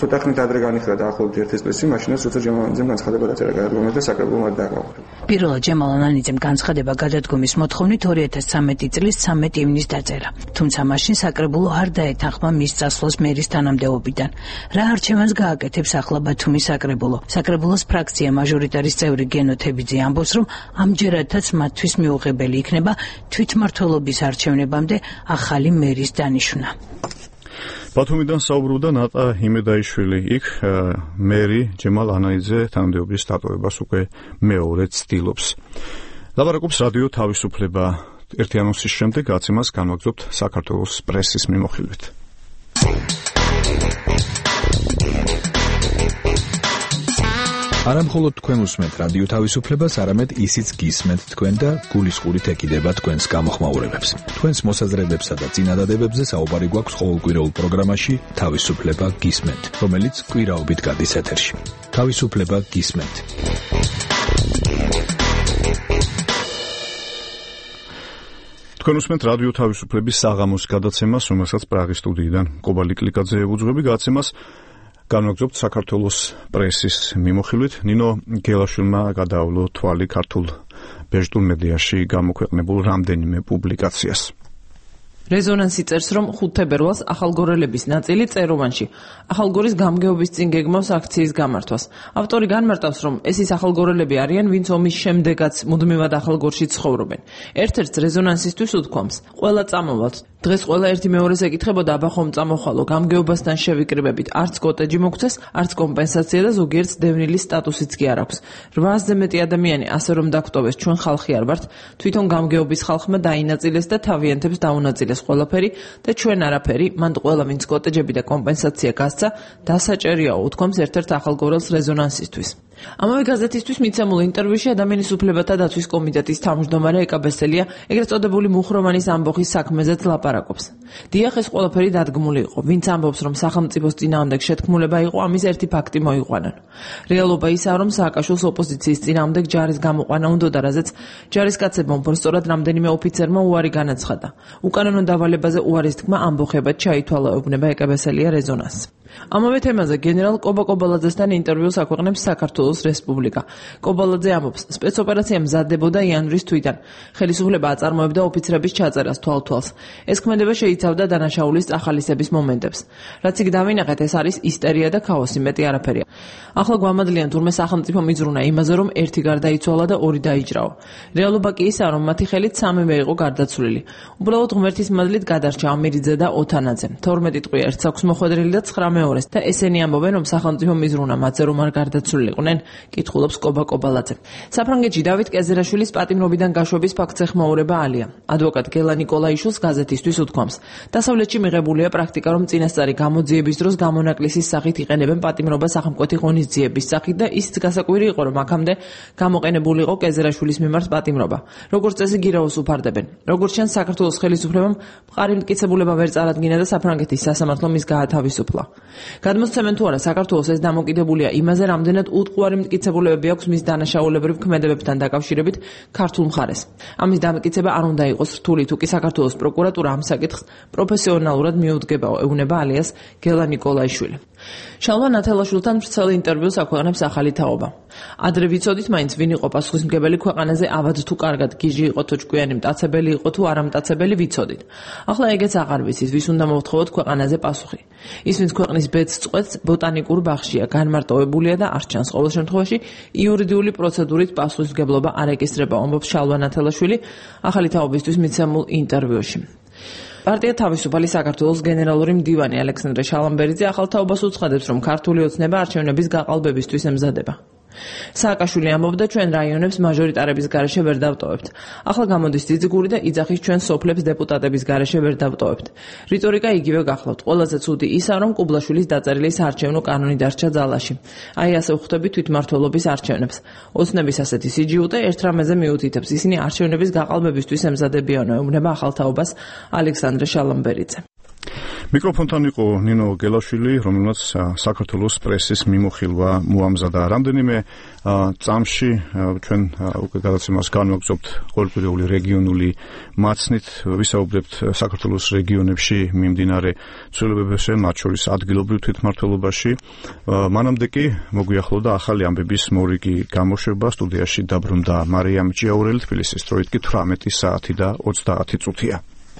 ცოტა ხნით ადრე განიხილა დაახლოებით 1 წელი, მაშინაც როცა ჯემალანიძემ განცხადება დაწერა გადადგომაზე და საკრებულო მათ დააყოლა. პირველად ჯემალანიძემ განცხადება გადადგომის მოთხოვნით 2013 წლის 13 ივნის დაწერა. თუმცა მაშინ საკრებულო არ დაეთანხმა მის წასვლას მერის თანამდებობიდან. რა არჩევანს გააკეთებს ახლა ბათუმის საკრებულო? საკრებულოს ფრაქცია მაჟორიტარის წევრი გენო თებიძე ამბობს, რომ ამჯერადაც მათთვის მიუღებელი იქნება თვითმმართველობის არჩევნებამდე ახალი მერის დანიშვნა. ბათუმიდან საუბრობდა ნატა იმედაიშვილი. იქ მერი ჯემალ ანაიძე თანამდებობის დატოვებას უკვე მეორედ ცდილობს. ლაპარაკობს რადიო თავისუფლება. ერთი ანონსის შემდეგ გაცემას განვაგრძობთ საქართველოს პრესის მიმოხილვით. არა მხოლოდ თქვენ უსმენთ რადიო თავისუფლებას, არამედ ისიც გისმენთ თქვენ და გულისყურით ეკიდება თქვენს გამოხმაურებებს. თქვენს მოსაზრებებსა და წინადადებებზე საუბარი გვაქვს ყოველკვირეულ პროგრამაში თავისუფლება გისმენთ, რომელიც კვირაობით გადის ეთერში. თავისუფლება გისმენთ. თქვენ უსმენთ რადიო თავისუფლების საღამოს გადაცემას, რომელსაც პრაღის სტუდიიდან კობალი კლიკაძე ევუძღვები. გადაცემას განვაგრძობთ საქართველოს პრესის მიმოხილვით. ნინო გელაშვილმა გადაავლო თვალი ქართულ ბეჟდურ მედიაში გამოქვეყნებულ რამდენიმე პუბლიკაციას. რეზონანსი წერს, რომ 5 თებერვალს ახალგორელების ნაწილი წეროვანში ახალგორის გამგეობის წინ გეგმავს აქციის გამართვას. ავტორი განმარტავს, რომ ეს ის ახალგორელები არიან, ვინც ომის შემდეგაც მუდმივად ახალგორში ცხოვრობენ. ერთ-ერთ რეზონანსისთვის უთქვამს: ყველა წამოვალთ. დღეს ყველა ერთი მეორეს ეკითხებოდა, აბა ხომ წამოხვალო, გამგეობასთან შევიკრიბებით, არც კოტეჯი მოგცეს, არც კომპენსაცია და ზოგიერთს დევნილი სტატუსიც კი არ აქვს. 800-ზე მეტი ადამიანი ასე რომ დაგვტოვეს, ჩვენ ხალხი არ ვართ, თვითონ გამგეობის ხალხმა დაინაწილეს და თავიანთებს დაუნაწილეს ყველაფერი და ჩვენ არაფერი, მან ყველა ვინც კოტეჯები და კომპენსაცია გასცა, დასაჭერიაო, უთქვამს ერთ-ერთ ახალგორელს რეზონანსისთვის. ამავე გაზეთისთვის მიცემულ ინტერვიუში ადამიანის უფლებათა დაცვის კომიტეტის თავმჯდომარე ეკა ბესელია ეგრეთ წოდებული მუხრომანის ამბოხის საქმეზეც ლაპარაკობს. დიახ, ეს ყველაფერი დადგმული იყო. ვინც ამბობს, რომ სახელმწიფოს წინააღმდეგ შეთქმულება იყო, ამის ერთი ფაქტი მოიყვანან. რეალობა ისაა, რომ სააკაშვილს ოპოზიციის წინააღმდეგ ჯარის გამოყვანა უნდოდა, რაზეც ჯარისკაცებმა უბრალოდ რამდენიმე ოფიცერმა უარი განაცხადა. უკანონო დავალებაზე უარის თქმა ამბოხებად ჩაითვალა, ეუბნება ეკა ბესელია რეზონანსს. ამავე თემაზე გენერალ კობა კობალაძესთან ინტერვიუს აქვეყნებს საქართველოს რესპუბლიკა. კობალაძე ამბობს, სპეცოპერაცია მზადდებოდა იანვრის თვიდან. ხელისუფლება აწარმოებდა ოფიცრების ჩაწერას თვალთვალს. ეს ქმედება შეიცავდა დანაშაულის წახალისების მომენტებს. რაც იქ დავინახეთ, ეს არის ისტერია და ქაოსი, მეტი არაფერია. ახლა გვამადლიან თურმე სახელმწიფო მიზრუნა იმაზე, რომ ერთი გარდაიცვალა და ორი დაიჯრავა. რეალობა კი ისაა, რომ მათი ხელით 3-ვე იყო გარდაცვლილი. უბრალოდ ღმერთის მადლით გადარჩა ამირიძე და ოთანაძე. 12 ტყვია ერთს აქვს მოხვედრილი და 9 მეორეს და ესენი ამბობენ, რომ სახელმწიფო მიზრუნა მათზე რომ არ გარდაცვლილიყვნენ, კითხულობს კობა კობალაძე. საფრანგეთში დავით კეზერაშვილის პატიმრობიდან გაშვების ფაქტს ეხმაურება ალია. ადვოკატ გელა ნიკოლაიშვილს გაზეთისთვის უთქვამს: დასავლეთში მიღებულია პრაქტიკა, რომ წინასწარი გამოძიების დროს გამონაკლისის სახით იყენებენ პატიმრობას სახელმწიფო ღონისძიების სახით და ის გასაკვირი იყო, რომ აქამდე გამოყენებული იყო კეზერაშვილის მიმართ პატიმრობა. როგორც წესი გირაოს უფარდებენ. როგორც ჩანს, საქართველოს ხელისუფლებამ მყარი მტკიცებულება ვერ წარადგინა და საფრანგეთის სასამართლომ ის გაათავისუფლა. გადმოსცემენ თუ არა, საქართველოს ეს დამოკიდებულია იმაზე, რამდენად უტყუარი მტკიცებულებები აქვს მის დანაშაულებრივ ქმედებებთან დაკავშირებით ქართულ მხარეს. ამის დამტკიცება არ უნდა იყოს რთული, თუ კი საქართველოს პროკურატურა ამ საკითხს პროფესიონალურად მიუდგებაო, ეუბნება ალიას გელა ნიკოლაიშვილი. შალვა ნათელაშვილთან ვრცელ ინტერვიუს აქვეყნებს ახალი თაობა. ადრე ვიცოდით მაინც ვინ იყო პასუხისმგებელი ქვეყანაზე, ავად თუ კარგად გიჟი იყო თუ ჭკვიანი მტაცებელი იყო თუ არამტაცებელი ვიცოდით. ახლა ეგეც აღარ ვიცით, ვის უნდა მოვთხოვოთ ქვეყანაზე პასუხი. ის ვინც ქვეყნის ბედს წყვეტს, ბოტანიკურ ბაღშია, განმარტოვებულია და არ ჩანს. ყოველ შემთხვევაში იურიდიული პროცედურით პასუხისმგებლობა არ ეკისრება, ამბობს შალვა ნათელაშვილი ახალი თაობისთვის მიცემულ ინტერვიუში. პარტია თავისუფალი საქართველოს გენერალური მდივანი ალექსანდრე შალამბერიძე ახალ თაობას უცხადებს, რომ ქართული ოცნება არჩევნების გაყალბებისთვის ემზადება. სააკაშვილი ამბობდა, ჩვენ რაიონებს მაჟორიტარების გარეშე ვერ დავტოვებთ. ახლა გამოდის ძიძიგური და იძახის ჩვენ სოფლებს დეპუტატების გარეშე ვერ დავტოვებთ. რიტორიკა იგივე გახლავთ. ყველაზე ცუდი ისაა, რომ კუბლაშვილის დაწერილი საარჩევნო კანონი დარჩა ძალაში. აი ასე ვხვდები თვითმმართველობის არჩევნებს. ოცნების ასეთი სიჯიუტე ერთ რამეზე მიუთითებს, ისინი არჩევნების გაყალბებისთვის ემზადებიანო, ეუბნება ახალ თაობას ალექსანდრე შალამბერიძე. მიკროფონთან იყო ნინო გელაშვილი, რომელმაც საქართველოს პრესის მიმოხილვა მოამზადა. რამდენიმე წამში ჩვენ უკვე გადაცემას განვაგრძობთ ყოველკვირეული რეგიონული მაცნით, ვისაუბრებთ საქართველოს რეგიონებში მიმდინარე ცვლილებებზე, მათ შორის ადგილობრივ თვითმმართველობაში. მანამდე კი მოგვიახლოვდა ახალი ამბების მორიგი გამოშვება. სტუდიაში დაბრუნდა მარიამ ჭიაურელი, თბილისის დროით კი 18 საათი და 30 წუთია.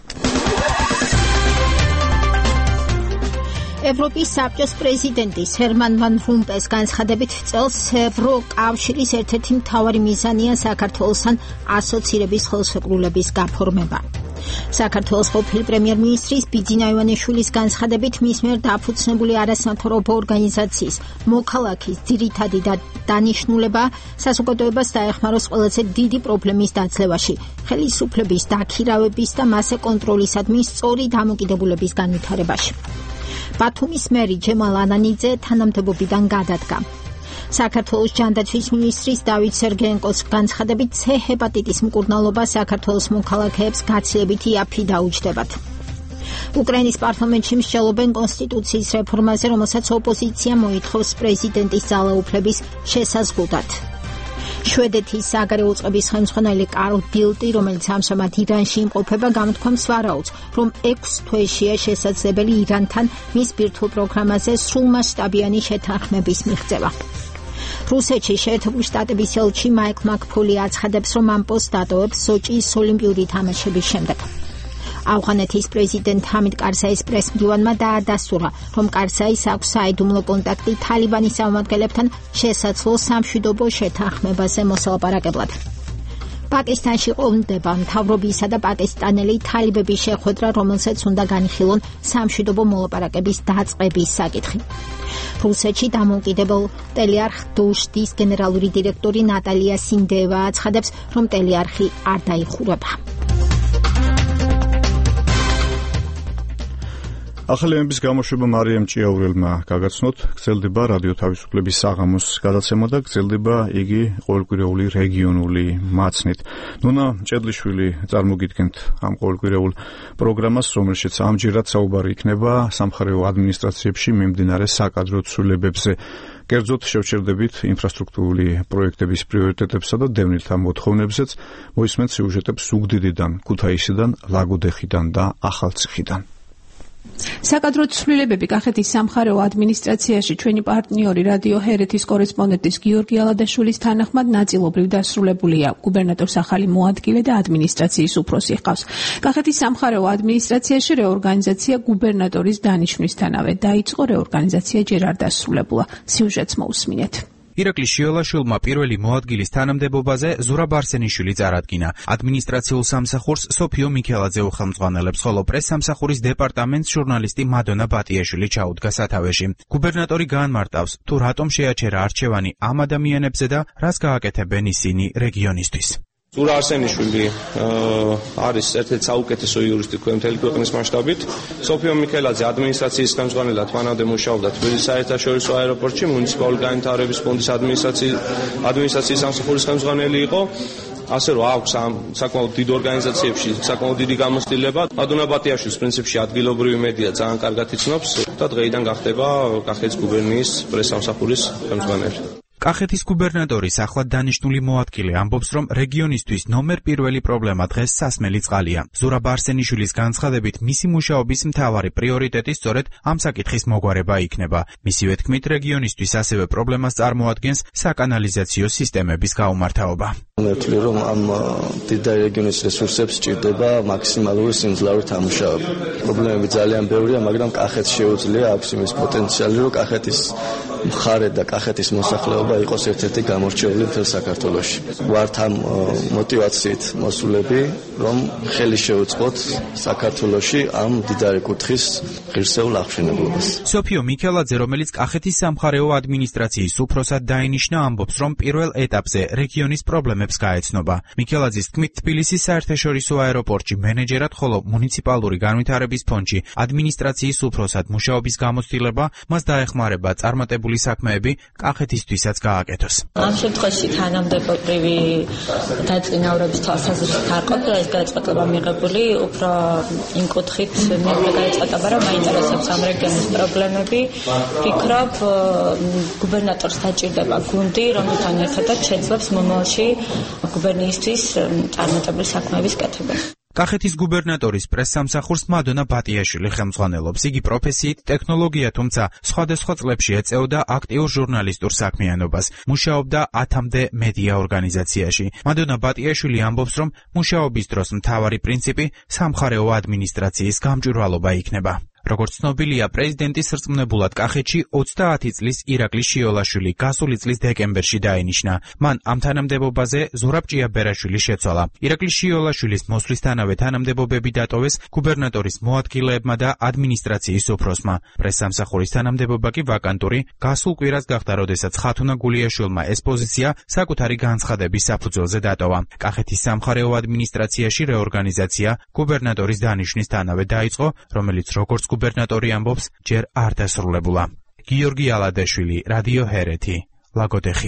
ევროპის საბჭოს პრეზიდენტის ჰერმან ვან რომპეს განცხადებით წელს ევროკავშირის ერთ-ერთი მთავარი მიზანია საქართველოსთან ასოცირების ხელშეკრულების გაფორმება. საქართველოს ყოფილი პრემიერ-მინისტრის ბიძინა ივანიშვილის განცხადებით მის მიერ დაფუძნებული არასამთავრობო ორგანიზაციის მოქალაქის ძირითადი დანიშნულება საზოგადოებას დაეხმაროს ყველაზე დიდი პრობლემის დაძლევაში, ხელისუფლების დაქირავების და მასზე კონტროლისადმი სწორი დამოკიდებულების განვითარებაში. ბათუმის მერი ჯემალ ანანიძე თანამდებობიდან გადადგა. საქართველოს ჯანდაცვის მინისტრის დავით სერგეენკოს განცხადებით C ჰეპატიტის მკურნალობა საქართველოს მოქალაქეებს გაცილებით იაფი დაუჯდებათ. უკრაინის პარლამენტში მსჯელობენ კონსტიტუციის რეფორმაზე, რომელსაც ოპოზიცია მოითხოვს პრეზიდენტის ძალაუფლების შესაზღვრად. შვედეთის საგარეო წყობის ხელმძღვანელი კარლ ბილტი, რომელიც ამჟამად ირანში იმყოფება, გამოთქვამს ვარაუდს, რომ 6 თვეშია შესაძლებელი ირანთან მის ბირთვულ პროგრამაზე სრულმასშტაბიანი შეთანხმების მიღწევა. რუსეთში შეერთებული შტატების ელჩი მაიკლ მაკფოლი აცხადებს, რომ ამ პოსტს დატოვებს სოჭის ოლიმპიური თამაშების შემდეგ. ავღანეთის პრეზიდენტ ჰამიდ კარზაის პრესმდივანმა დაადასტურა, რომ კარზაის აქვს საიდუმლო კონტაქტი თალიბანის წარმომადგენლებთან შესაძლო სამშვიდობო შეთანხმებაზე მოსალაპარაკებლად. პაკისტანში ყოლმდება მთავრობისა და პაკისტანელი თალიბების შეხვედრა, რომელსაც უნდა განიხილონ სამშვიდობო მოლაპარაკების დაწყების საკითხი. რუსეთში დამოუკიდებელ ტელეარხ დოშტის გენერალური დირექტორი ნატალია სინდეევა აცხადებს, რომ ტელეარხი არ დაიხურება. ახალი ამბების გამოშვება მარიამ ჭიაურელმა გაგაცნოთ. გრძელდება რადიო თავისუფლების საღამოს გადაცემა და გრძელდება იგი ყოველკვირეული რეგიონული მაცნით. ნუნა ჭედლიშვილი წარმოგიდგენთ ამ ყოველკვირეულ პროგრამას, რომელშიც ამჯერად საუბარი იქნება სამხარეო ადმინისტრაციებში მიმდინარე საკადრო ცვლილებებზე. კერძოდ შევჩერდებით ინფრასტრუქტურული პროექტების პრიორიტეტებსა და დევნილთა მოთხოვნებზეც. მოისმენთ სიუჟეტებს ზუგდიდიდან, ქუთაისიდან, ლაგოდეხიდან და ახალციხიდან. საკადრო ცვლილებები კახეთის სამხარეო ადმინისტრაციაში ჩვენი პარტნიორი რადიო ჰერეთის კორესპონდენტის გიორგი ალადაშვილის თანახმად ნაწილობრივ დასრულებულია. გუბერნატორს ახალი მოადგილე და ადმინისტრაციის უფროსი ჰყავს. კახეთის სამხარეო ადმინისტრაციაში რეორგანიზაცია გუბერნატორის დანიშვნისთანავე დაიწყო. რეორგანიზაცია ჯერ არ დასრულებულა. სიუჟეტს მოусმინეთ. ირაკლი შიოლაშვილმა პირველი მოადგილის თანამდებობაზე ზურაბ არსენიშვილი წარადგინა. ადმინისტრაციულ სამსახურს სოფიო მიქელაძე უხელმძღვანელებს, ხოლო პრესსამსახურის დეპარტამენტს ჟურნალისტი მადონა ბატიაშვილი ჩაუდგა სათავეში. გუბერნატორი გაანმარტავს, თუ რატომ შეაჩერა არჩევანი ამ ადამიანებზე და რას გააკეთებენ ისინი რეგიონისთვის. ზურაბ არსენიშვილი არის ერთ-ერთი საუკეთესო იურისტი მთელი ქვეყნის მასშტაბით. სოფიო მიქელაძე ადმინისტრაციის ხელმძღვანელად მანამდე მუშაობდა თბილისის საერთაშორისო აეროპორტში, მუნიციპალური განვითარების ფონდის ადმინისტრაციის სამსახურის ხელმძღვანელი იყო. ასე რომ აქვს ამ საკმაოდ დიდ ორგანიზაციებში საკმაოდ დიდი გამოცდილება. მადონა ბატიაშვილის პრინციპში ადგილობრივი მედია ძალიან კარგად იცნობს და დღეიდან გახდება კახეთის გუბერნიის პრესსამსახურის ხელმძღვანელი. კახეთის გუბერნატორის ახლად დანიშნული მოადგილე ამბობს, რომ რეგიონისთვის ნომერ პირველი პრობლემა დღეს სასმელი წყალია. ზურაბ არსენიშვილის განცხადებით, მისი მუშაობის მთავარი პრიორიტეტი სწორედ ამ საკითხის მოგვარება იქნება. მისივე თქმით, რეგიონისთვის ასევე პრობლემას წარმოადგენს საკანალიზაციო სისტემების გაუმართავობა. მეთვლი რომ ამ დიდ რეგიონის რესურსებს სჭირდება მაქსიმალური სიმძლავრით ამუშავება. პრობლემები ძალიან ბევრია, მაგრამ კახეთს შეუძლია აქვს იმის პოტენციალი, რომ კახეთის მხარე და კახეთის მოსახლეობა იყოს ერთ-ერთი გამორჩეული მთელ საქართველოში. ვართ ამ мотивაციით მოსულები, რომ ხელი შეუწყოთ საქართველოში ამ დიდარი კუთხის ღირსეულ აღშენებლობას. სოფიო მიქელაძე, რომელიც კახეთის სამხარეო ადმინისტრაციის უფროსად დაინიშნა, ამბობს, რომ პირველ ეტაპზე რეგიონის პრობლემებს გაეცნობა. მიქელაძის თქმით, თბილისის საერთაშორისო აეროპორტში მენეჯერად, ხოლო მუნიციპალური განვითარების ფონდში ადმინისტრაციის უფროსად მუშაობის გამოცდილება მას დაეხმარება წარმატებული განხორციელებული საქმეები კახეთისთვისაც გააკეთოს. ამ შემთხვევაში თანამდებობრივი დაწინაურების თვალსაზრისით არ ყოფილა ეს გადაწყვეტილება მიღებული, უფრო იმ კუთხით მიღება გადაწყვეტილება, რომ მაინტერესებს ამ რეგიონის პრობლემები. ვფიქრობ, გუბერნატორს დაჭირდება გუნდი, რომელთან ერთადაც შეძლებს მომავალში გუბერნიისთვის წარმატებული საქმეების კეთება. კახეთის გუბერნატორის პრესსამსახურს მადონა ბატიაშვილი ხელმძღვანელობს. იგი პროფესიით ტექნოლოგია, თუმცა სხვადასხვა წლებში ეწეოდა აქტიურ ჟურნალისტურ საქმიანობას. მუშაობდა 10-მდე მედია ორგანიზაციაში. მადონა ბატიაშვილი ამბობს, რომ მუშაობის დროს მთავარი პრინციპი სამხარეო ადმინისტრაციის გამჭვირვალობა იქნება. როგორც ცნობილია, პრეზიდენტის რწმუნებულად კახეთში 30 წლის ირაკლი შიოლაშვილი გასული წლის დეკემბერში დაინიშნა. მან ამ თანამდებობაზე ზურაბ ჭიაბერაშვილი შეცვალა. ირაკლი შიოლაშვილის მოსვლისთანავე თანამდებობები დატოვეს გუბერნატორის მოადგილეებმა და ადმინისტრაციის უფროსმა. პრესსამსახურის თანამდებობა კი ვაკანტური გასულ კვირას გახდა, როდესაც ხათუნა გულიაშვილმა ეს პოზიცია საკუთარი განცხადების საფუძველზე დატოვა. კახეთის სამხარეო ადმინისტრაციაში რეორგანიზაცია გუბერნატორის დანიშვნისთანავე დაიწყო, რომელიც როგორც გუბერნატორი ამბობს, ჯერ არ დასრულებულა. გიორგი ალადაშვილი, რადიო ჰერეთი, ლაგოდეხი.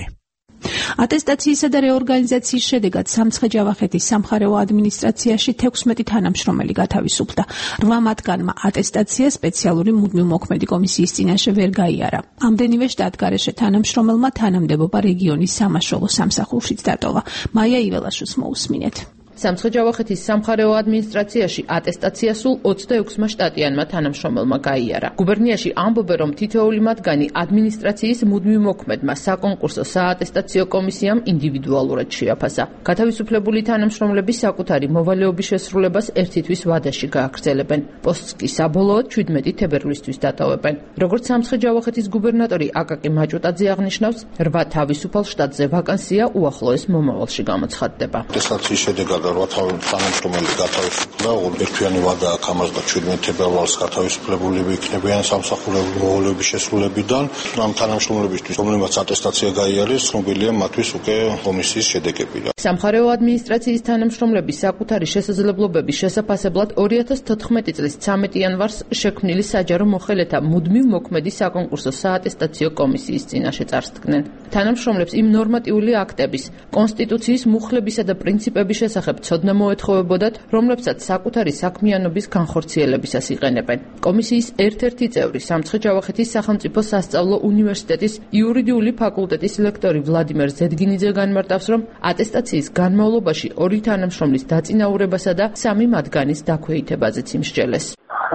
ატესტაციისა და რეორგანიზაციის შედეგად სამცხე-ჯავახეთის სამხარეო ადმინისტრაციაში 16 თანამშრომელი გათავისუფლდა. 8 მათგანმა ატესტაცია სპეციალური მუდმივ მოქმედი კომისიის წინაშე ვერ გაიარა. ამდენივე შტატგარეშე თანამშრომელმა თანამდებობა რეგიონის სამაშველო სამსახურშიც დატოვა. მაია იველაშვილს მოусმინეთ. სამცხე-ჯავახეთის სამხარეო ადმინისტრაციაში ატესტაცია სულ 26-მა შტატიანმა თანამშრომელმა გაიარა. გუბერნიაში ამბობენ, რომ თითოეული მათგანი ადმინისტრაციის მუდმივ მოქმედმა საკონკურსო საატესტაციო კომისიამ ინდივიდუალურად შეაფასა. გათავისუფლებული თანამშრომლები საკუთარი მოვალეობის შესრულებას ერთი თვის ვადაში გააგრძელებენ. პოსტს კი საბოლოოდ 17 თებერვლისთვის დატოვებენ. როგორც სამცხე-ჯავახეთის გუბერნატორი აკაკი მაჭუტაძე აღნიშნავს, 8 თავისუფალ შტატზე ვაკანსია უახლოეს მომავალში გამოცხადდება. ატესტაციის შედეგად 8 თანამშრომელი გათავისუფლდა, ერთთვიანი ვადა აქვს ამას და 17 თებერვალს გათავისუფლებულები იქნებიან სამსახურებრივი მოვალეობის შესრულებიდან. ამ თანამშრომლებისთვის, რომლებმაც ატესტაცია გაიარეს, ცნობილია მათთვის უკვე კომისიის შედეგები. სამხარეო ადმინისტრაციის თანამშრომლები საკუთარი შესაძლებლობების შესაფასებლად 2014 წლის 13 იანვარს შექმნილი საჯარო მოხელეთა მუდმივ მოქმედი საკონკურსო საატესტაციო კომისიის წინაშე წარსდგნენ. თანამშრომლებს იმ ნორმატიული აქტების, კონსტიტუციის მუხლებისა და პრინციპების შესახებ ცოდნა მოეთხოვებოდათ, რომლებსაც საკუთარი საქმიანობის განხორციელებისას იყენებენ. კომისიის ერთ-ერთი წევრი სამცხე-ჯავახეთის სახელმწიფო სასწავლო უნივერსიტეტის იურიდიული ფაკულტეტის ლექტორი ვლადიმერ ზედგინიძე განმარტავს, რომ ატესტაციის განმავლობაში 2 თანამშრომლის დაწინაურებასა და 3 მათგანის დაქვეითებაზეც იმსჯელეს.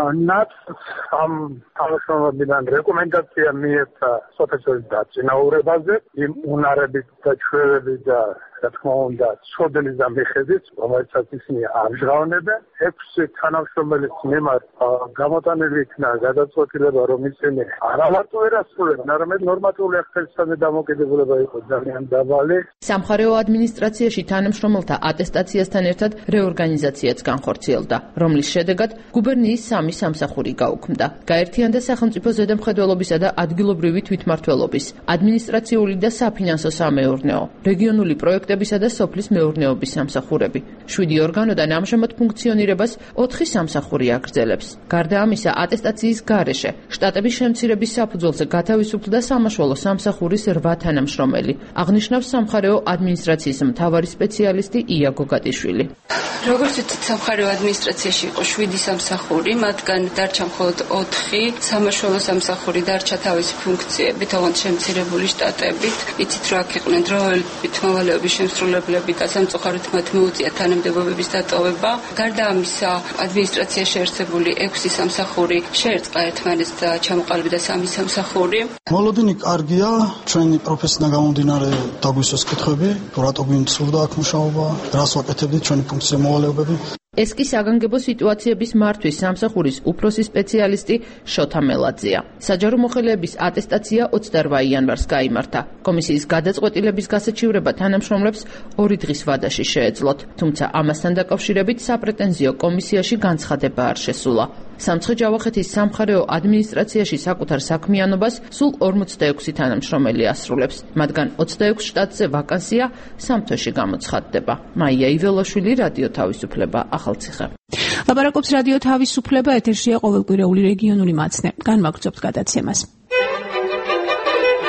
ამ თანამშრომლებიდან რეკომენდაცია მიეცა სოფლის დაწინაურებაზე, იმ უნარებით და ჩვევებით და რა თქმა უნდა, ცოდნის და მიხედვით, რომელსაც ისინი ამჟღავნებენ, 6 თანამშრომელის მიმართ გამოტანილი იქნა გადაწყვეტილება, რომ ისინი არა მარტო ვერ ასრულებენ, არამედ ნორმატიული აღწერისაზე დამოკიდებულება იყო ძალიან დაბალი. სამხარეო ადმინისტრაციაში თანამშრომელთა ატესტაციასთან ერთად რეორგანიზაციაც განხორციელდა, რომლის შედეგად გუბერნიის 3 სამსახური გაუქმდა. გაერთიანდა სახელმწიფო ზედამხედველობისა და ადგილობრივი თვითმმართველობის, ადმინისტრაციული და საფინანსო სამეურნეო, რეგიონული პროექტებისა და სოფლის მეურნეობის სამსახურები. 7 ორგანოდან ამჟამად ფუნქციონირებას 4 სამსახური აგრძელებს. გარდა ამისა, ატესტაციის გარეშე შტატების შემცირების საფუძველზე გათავისუფლდა სამაშველო სამსახურის 8 თანამშრომელი. აღნიშნავს სამხარეო ადმინისტრაციის მთავარი სპეციალისტი ია გოგატიშვილი. როგორც ვთქვით, სამხარეო ადმინისტრაციაში იყო 7 სამსახური, მათგან დარჩა მხოლოდ 4, სამაშველო სამსახური დარჩა თავისი ფუნქციებით, ოღონდ შემცირებული შტატებით. იცით, რომ აქ იყვნენ დროებით მოვალეობის შემსრულებლები და სამწუხაროდ მათ მოუწია თანამდებობების დატოვება. გარდა ამისა, ადმინისტრაციაში არსებული 6 სამსახური შეერწყა ერთმანეთს და ჩამოყალიბდა 3 სამსახური. მოლოდინი კარგია, ჩვენი პროფესიიდან გამომდინარე დაგვისვეს კითხვები, რატო გვინცურდა აქ მუშაობა, რას ვაკეთებდით ჩვენი ფუნქცია მოვალეობები. ეს კი საგანგებო სიტუაციების მართვის სამსახურის უფროსი სპეციალისტი შოთა მელაძეა. საჯარო მოხელეების ატესტაცია 28 იანვარს გაიმართა. კომისიის გადაწყვეტილების გასაჩივრება თანამშრომლებს 2 დღის ვადაში შეეძლოთ, თუმცა ამასთან დაკავშირებით საპრეტენზიო კომისიაში განცხადება არ შესულა. სამცხე-ჯავახეთის სამხარეო ადმინისტრაციაში საკუთარ საქმიანობას სულ 46 თანამშრომელი ასრულებს, მათგან 26 შტატზე ვაკანსია 3 თვეში გამოცხადდება. მაია იველაშვილი, რადიო თავისუფლება, ახალციხე. ლაპარაკობს რადიო თავისუფლება, ეთერშია ყოველკვირეული რეგიონული მაცნე. განვაგრძობთ გადაცემას.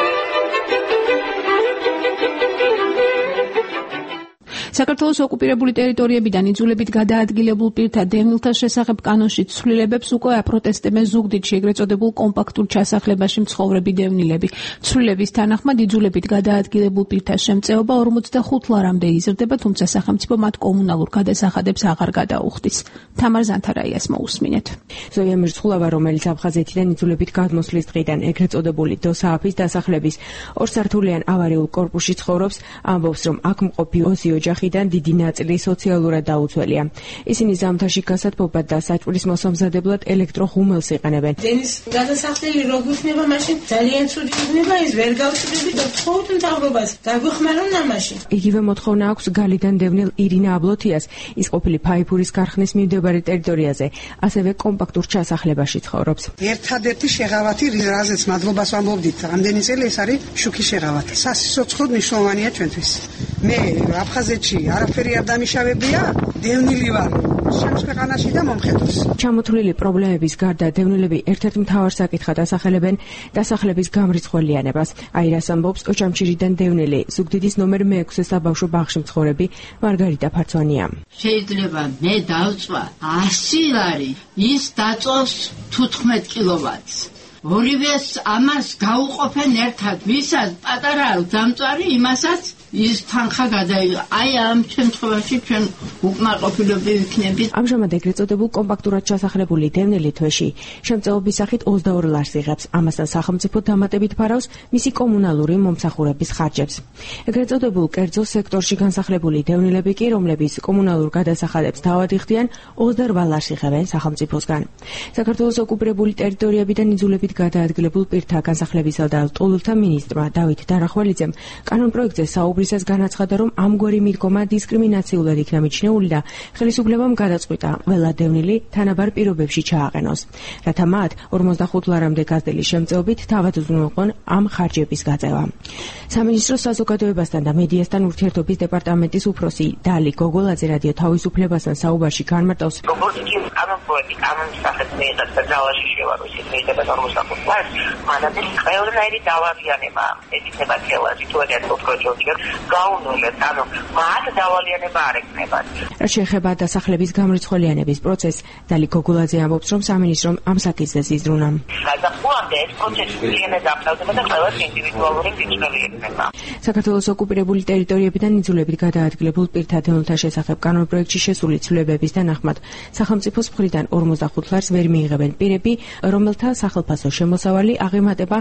საქართველოს ოკუპირებული ტერიტორიებიდან იძულებით გადაადგილებულ პირთა დევნილთა შესახებ კანონში ცვლილებებს უკვე აპროტესტებენ ზუგდიდში ეგრეთ წოდებულ კომპაქტურ ჩასახლებაში მცხოვრები დევნილები. ცვლილების თანახმად იძულებით გადაადგილებულ პირთა შემწეობა 45 ლარამდე იზრდება, თუმცა სახელმწიფო მათ კომუნალურ გადასახადებს აღარ გადაუხდის. თამარ ზანთარაიას მოусმინეთ. ზოია მირცხულავა, რომელიც აფხაზეთიდან იძულებით გადმოსვლის დღიდან ეგრეთ წოდებული დოსააფის დასახლების ორსართულიან ავარიულ კორპუსში ცხოვრობს, ამბობს, რომ აქ მყოფი 20 ოჯახიდან დიდი ნაწილი სოციალურად დაუცველია. ისინი ზამთარში გასათბობად და საჭმლის მოსამზადებლად ელექტროღუმელს იყენებენ. დენის გადასახდელი რო გვიხდება, მაშინ ძალიან ცუდი იქნება, ის ვერ გავწდებით და ვთხოვთ მთავრობას, გაგვეხმარონ ამაში. იგივე მოთხოვნა აქვს გალიდან დევნილ ირინა აბლოთიას. ის ყოფილი ფაიფურის ქარხნის მიმდებარე ტერიტორიაზე, ასევე კომპაქტურ ჩასახლებაში ცხოვრობს. ერთადერთი შეღავათი, რაზეც მადლობას ვამბობდით, ამდენი წელი ეს არის შუქის შეღავათი. სასიცოცხლოდ მნიშვნელოვანია ჩვენთვის. მე აფხაზეთში არაფერი არ დამიშავებია, დევნილი ვარ. ჩემს ქვეყანაში და მომხედოს. ჩამოთვლილი პრობლემების გარდა დევნილები ერთ-ერთ მთავარ საკითხად ასახელებენ დასახლების გამრიცხველიანებას. აირას ამბობს ოჭამჭირიდან დევნილი, ზუგდიდის ნომერ 6 საბავშვო ბაღში მცხოვრები მარგარიტა ფარცვანია. შეიძლება მე დავწვა 100 ლარი, ის დაწოს 15 კილოვატს. ორივეს ამას გაუყოფენ ერთად, ვისაც პატარა დამწვარი, იმასაც ის თანხა გადაიღო. აი ამ შემთხვევაში ჩვენ უკმაყოფილები ვიქნებით. ამჟამად ეგრეთ წოდებულ კომპაქტურად ჩასახლებული დევნილი თვეში შემწეობის სახით 22 ლარს იღებს. ამასთან სახელმწიფო დამატებით ფარავს მისი კომუნალური მომსახურების ხარჯებს. ეგრეთ წოდებულ კერძო სექტორში განსახლებული დევნილები კი, რომლებიც კომუნალურ გადასახადებს თავად იხდიან, 28 ლარს იღებენ სახელმწიფოსგან. საქართველოს ოკუპირებული ტერიტორიებიდან იძულებით გადაადგილებულ პირთა განსახლებისა და ლტოლვილთა მინისტრმა დავით დარახვალიძემ კანონპროექტზე საუბრისას განაცხადა, რომ ამგვარი მიდგომა დისკრიმინაციულად იქნა მიჩნეული და ხელისუფლებამ გადაწყვიტა ყველა დევნილი თანაბარ პირობებში ჩააყენოს, რათა მათ 45 ლარამდე გაზრდილი შემწეობით თავად უზრუნველყონ ამ ხარჯების გაწევა. სამინისტროს საზოგადოებასთან და მედიასთან ურთიერთობის დეპარტამენტის უფროსი დალი გოგოლაძე რადიო თავისუფლებასთან საუბარში განმარტავს, როგორც კი კანონპროექტი კანონის სახით მიიღეს და ძალაში შევაროს ის მიიღება 45 ლარს, მანამდე ყველანაირი დავალიანება ეკითხება ხელაში თუ ეგ პროექტი გაუნულებს, ანუ მათ დავალიანება არ ეკნებათ. რაც შეეხება დასახლების გამრიცხველიანების პროცესს, დალი გოგოლაძე ამბობს, რომ სამინისტრომ ამ საკითხზე იზრუნა. გადახვამდე ეს პროცესი ძალიან დაფარდება და ყველას ინდივიდუალური მკითხველი ექნება. საქართველოს ოკუპირებული ტერიტორიებიდან იძულებით გადაადგილებულ პირთა დევნილთა შესახებ კანონპროექტში შესული ცვლილებების თანახმად სახელმწიფოს მხრიდან 45 ლარს ვერ მიიღებენ პირები, რომელთა სახელფასო შემოსავალი აღემატება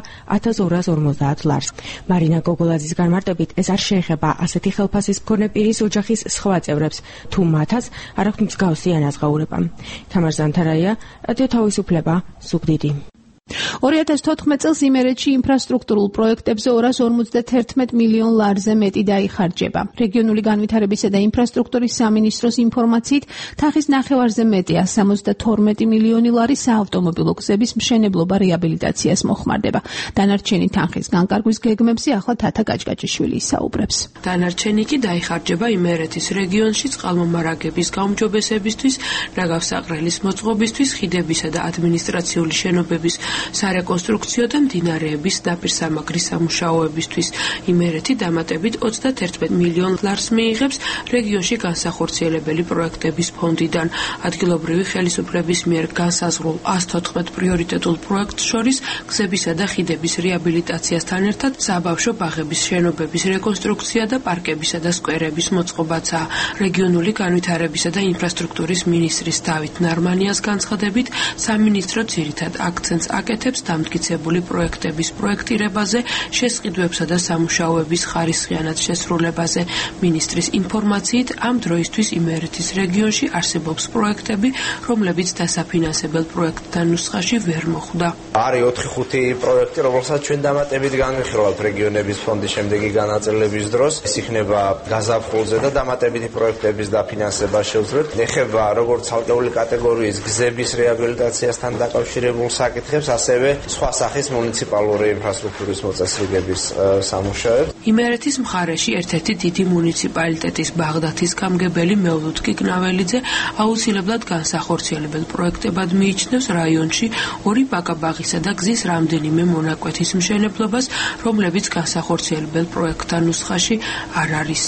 1250 ლარს. მარინა გოგოლაძის განმარტებით, ეს არ შეეხება ასეთი ხელფასის მქონე პირის ოჯახის სხვა წევრებს, თუ მათაც არ აქვთ მსგავსი ანაზღაურება. თამარ ზანთარაია, რადიო თავისუფლება, ზუგდიდი. 2014 წელს იმერეთში ინფრასტრუქტურულ პროექტებზე 251 მილიონ ლარზე მეტი დაიხარჯება. რეგიონული განვითარებისა და ინფრასტრუქტურის სამინისტროს ინფორმაციით, თანხის ნახევარზე მეტია 72 მილიონი ლარი საავტომობილო გზების მშენებლობა რეაბილიტაციას მოხმარდება. დანარჩენი თანხის განკარგვის გეგმებზე ახლა თათა გაჭგაჭიშვილი ისაუბრებს. დანარჩენი კი დაიხარჯება იმერეთის რეგიონში წყალმომარაგების გაუმჯობესებისთვის, ნაგავსაყრელის მოწყობისთვის, ხიდებისა და ადმინისტრაციული შენობების სარეკონსტრუქციო და მდინარეების ნაპირსამაგრის სამუშაოებისთვის. იმერეთი დამატებით 21 მილიონ ლარს მიიღებს რეგიონში განსახორციელებელი პროექტების ფონდიდან. ადგილობრივი ხელისუფლების მიერ განსაზღვრულ 114 პრიორიტეტულ პროექტს შორის გზებისა და ხიდების რეაბილიტაციასთან ერთად საბავშვო ბაღების შენობების რეკონსტრუქცია და პარკებისა და სკვერების მოწყობაცაა. რეგიონული განვითარებისა და ინფრასტრუქტურის მინისტრის დავით ნარმანიას განცხადებით, სამინისტრო ძირითად აქცენტს აკეთებს დამტკიცებული პროექტების პროექტირებაზე, შესყიდვებსა და სამუშაოების ხარისხიანად შესრულებაზე. მინისტრის ინფორმაციით, ამ დროისთვის იმერეთის რეგიონში არსებობს პროექტები, რომლებიც დასაფინანსებელ პროექტთან ნუსხაში ვერ მოხვდა. არის 4-5 პროექტი, რომელსაც ჩვენ დამატებით განვიხილავთ რეგიონების ფონდის შემდეგი განაწილების დროს. ეს იქნება გაზაფხულზე და დამატებითი პროექტების დაფინანსება შეუძლებთ. ეხება როგორც ცალკეული კატეგორიის გზების რეაბილიტაციასთან დაკავშირებულ საკითხებს, ასევე სხვა სახის მუნიციპალური ინფრასტრუქტურის მოწესრიგების სამუშაოებს. იმერეთის მხარეში ერთ-ერთი დიდი მუნიციპალიტეტის ბაღდათის გამგებელი მევლუდ კიკნაველიძე აუცილებლად განსახორციელებელ პროექტებად მიიჩნევს რაიონში 2 ბაკაბაღისა და გზის რამდენიმე მონაკვეთის მშენებლობას, რომლებიც განსახორციელებელ პროექტთან ნუსხაში არ არის.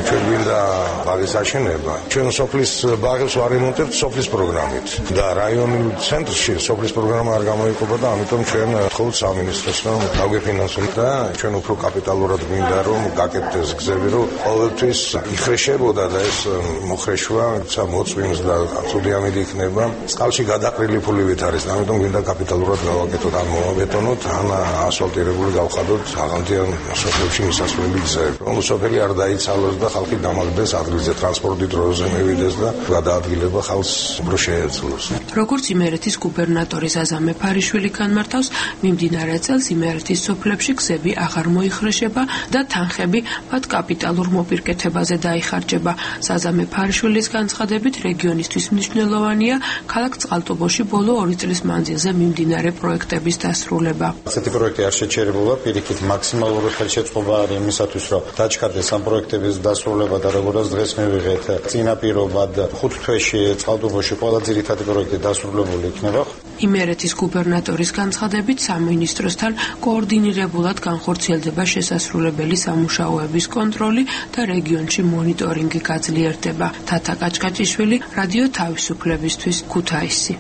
ჩვენ გვინდა ბაღის აშენება. ჩვენ სოფლის ბაღებს ვარემონტებთ სოფლის პროგრამით და რაიონულ ცენტრში სოფლის პროგრამა არ გამოიყოფა და ამიტომ ჩვენ ვთხოვთ სამინისტროსთან დაგვეფინანსოთ და ჩვენ უფრო კაპიტალურად გვინდა რომ გაკეთდეს ეს გზები, რომ ყოველთვის იხრეშებოდა და ეს მოხრეშვა მოწვიმს და ცუდიამედი იქნება. წყალში გადაყრილი ფულივით არის, ამიტომ გვინდა კაპიტალურად გავაკეთოთ, ან მოვაბეტონოთ, ან ასფალტირებული გავხადოთ აღამთიან სოფლებში მისასვლელი გზები. რომ სოფელი არ დაიცალოს და ხალხი დამაგდეს ადგილზე, ტრანსპორტი დროზე მივიდეს და გადაადგილება ხალხს უფრო შეეძლოს. როგორც იმერეთის გუბერნატორი ზაზა მეფარიშვილი განმარტავს, მიმდინარე წელს იმერეთის სოფლებში გზები აღარ მოიხრეშება და თანხები მათ კაპიტალურ მოპირკეთებაზე დაიხარჯება. ზაზა მეფარიშვილის განცხადებით, რეგიონისთვის მნიშვნელოვანია ქალაქ წყალტუბოში ბოლო 2 წლის მანძილზე მიმდინარე პროექტების დასრულება. ასეთი პროექტი არ შეჩერებულა, პირიქით მაქსიმალური ხელშეწყობა არის იმისათვის, რომ დაჩქარდეს ამ პროექტების დასრულება და როგორც დღეს მივიღეთ წინაპირობად 5 თვეში წყალტუბოში ყველა ძირითადი პროექტი დასრულებული იქნება. იმერეთის გუბერნატორის განცხადებით, სამინისტროსთან კოორდინირებულად განხორციელდება შესასრულებელი სამუშაოების კონტროლი და რეგიონში მონიტორინგი გაძლიერდება. თათა კაჭკაჭიშვილი, რადიო თავისუფლებისთვის, ქუთაისი.